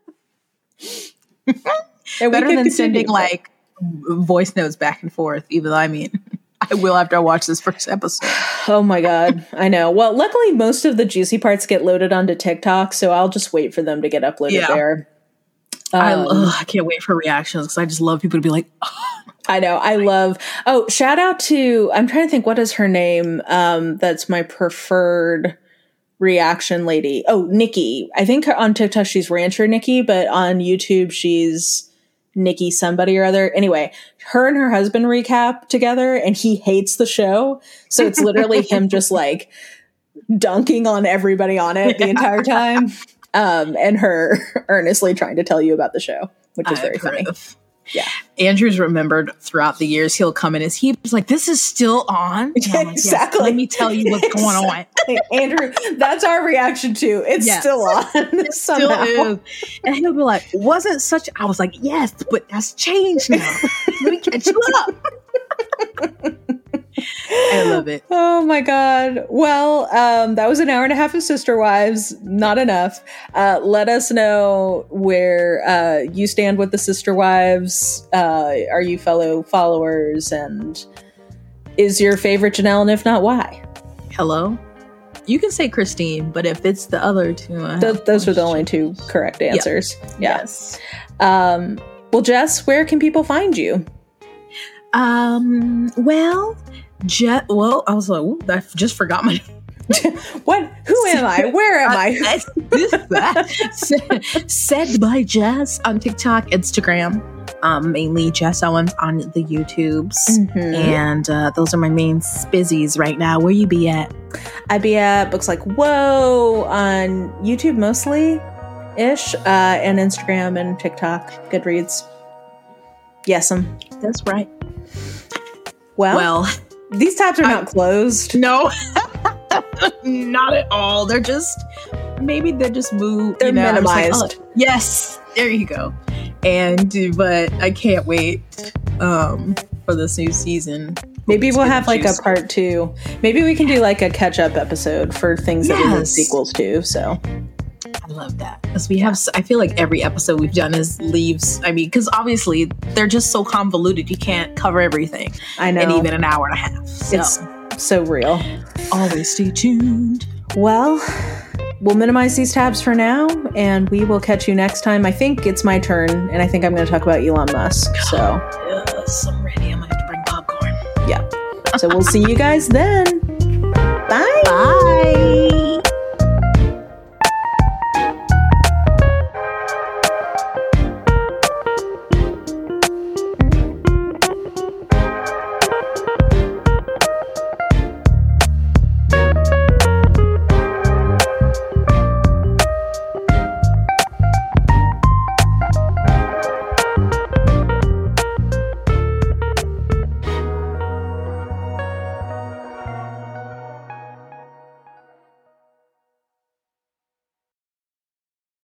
Better than sending like voice notes back and forth, even though I mean I will after I watch this first episode. Oh my God. I know. Well, luckily most of the juicy parts get loaded onto TikTok, so I'll just wait for them to get uploaded yeah. there. Um, I, ugh, I can't wait for reactions, because I just love people to be like, oh. I know. I love, oh, shout out to, I'm trying to think, what is her name? Um, that's my preferred reaction lady. Oh, Nikki. I think on TikTok she's Rancher Nikki, but on YouTube she's Nikki somebody or other. Anyway, her and her husband recap together, and he hates the show. So it's literally him just like dunking on everybody on it the entire time. Um, and her earnestly trying to tell you about the show, which is very funny. Yeah. Andrew's remembered throughout the years, he'll come in as he was like, this is still on. Yeah, like, exactly. Yes, let me tell you what's going on. Andrew, that's our reaction too. It's yes. still on. It still is. And he'll be like, wasn't such, I was like, yes, but that's changed now. Let me catch you up. I love it. Oh my God. Well, um, that was an hour and a half of Sister Wives. Not enough. Uh, let us know where uh, you stand with the Sister Wives. Uh, are you fellow followers? And is your favorite Janelle? And if not, why? Hello? You can say Christine, but if it's the other two, I Th- those are the only two correct answers. Yep. Yeah. Yes. Um, well, Jess, where can people find you? Um. Well, Je- Well, I was like, ooh, I just forgot my. What? Who am I? Where am I? said, said by Jess on TikTok, Instagram, um, mainly Jess Owens on the YouTubes, Mm-hmm. and uh, those are my main spizzies right now. Where you be at? I be at Books Like Whoa on YouTube mostly ish, uh, and Instagram and TikTok. Goodreads. Yes'm. That's right. Well, Well, these tabs are I- not closed. no. Not at all. They're just maybe they're just moved. They're you know, I'm just like, minimized. oh, yes, there you go. And but I can't wait um, for this new season. Maybe It's we'll gonna have like juice. a part two. Maybe we can do like a catch up episode for things that we need Yes. sequels to. So I love that because we have. s- I feel like every episode we've done is leaves. I mean, because obviously they're just so convoluted. You can't cover everything I know in even an hour and a half. So it's so real. always stay tuned. Well, we'll minimize these tabs for now, and we will catch you next time. I think it's my turn, and I think I'm going to talk about Elon Musk. So, Yes, I'm ready. I'm gonna have to bring popcorn. yeah. So we'll see you guys then. Bye. Bye.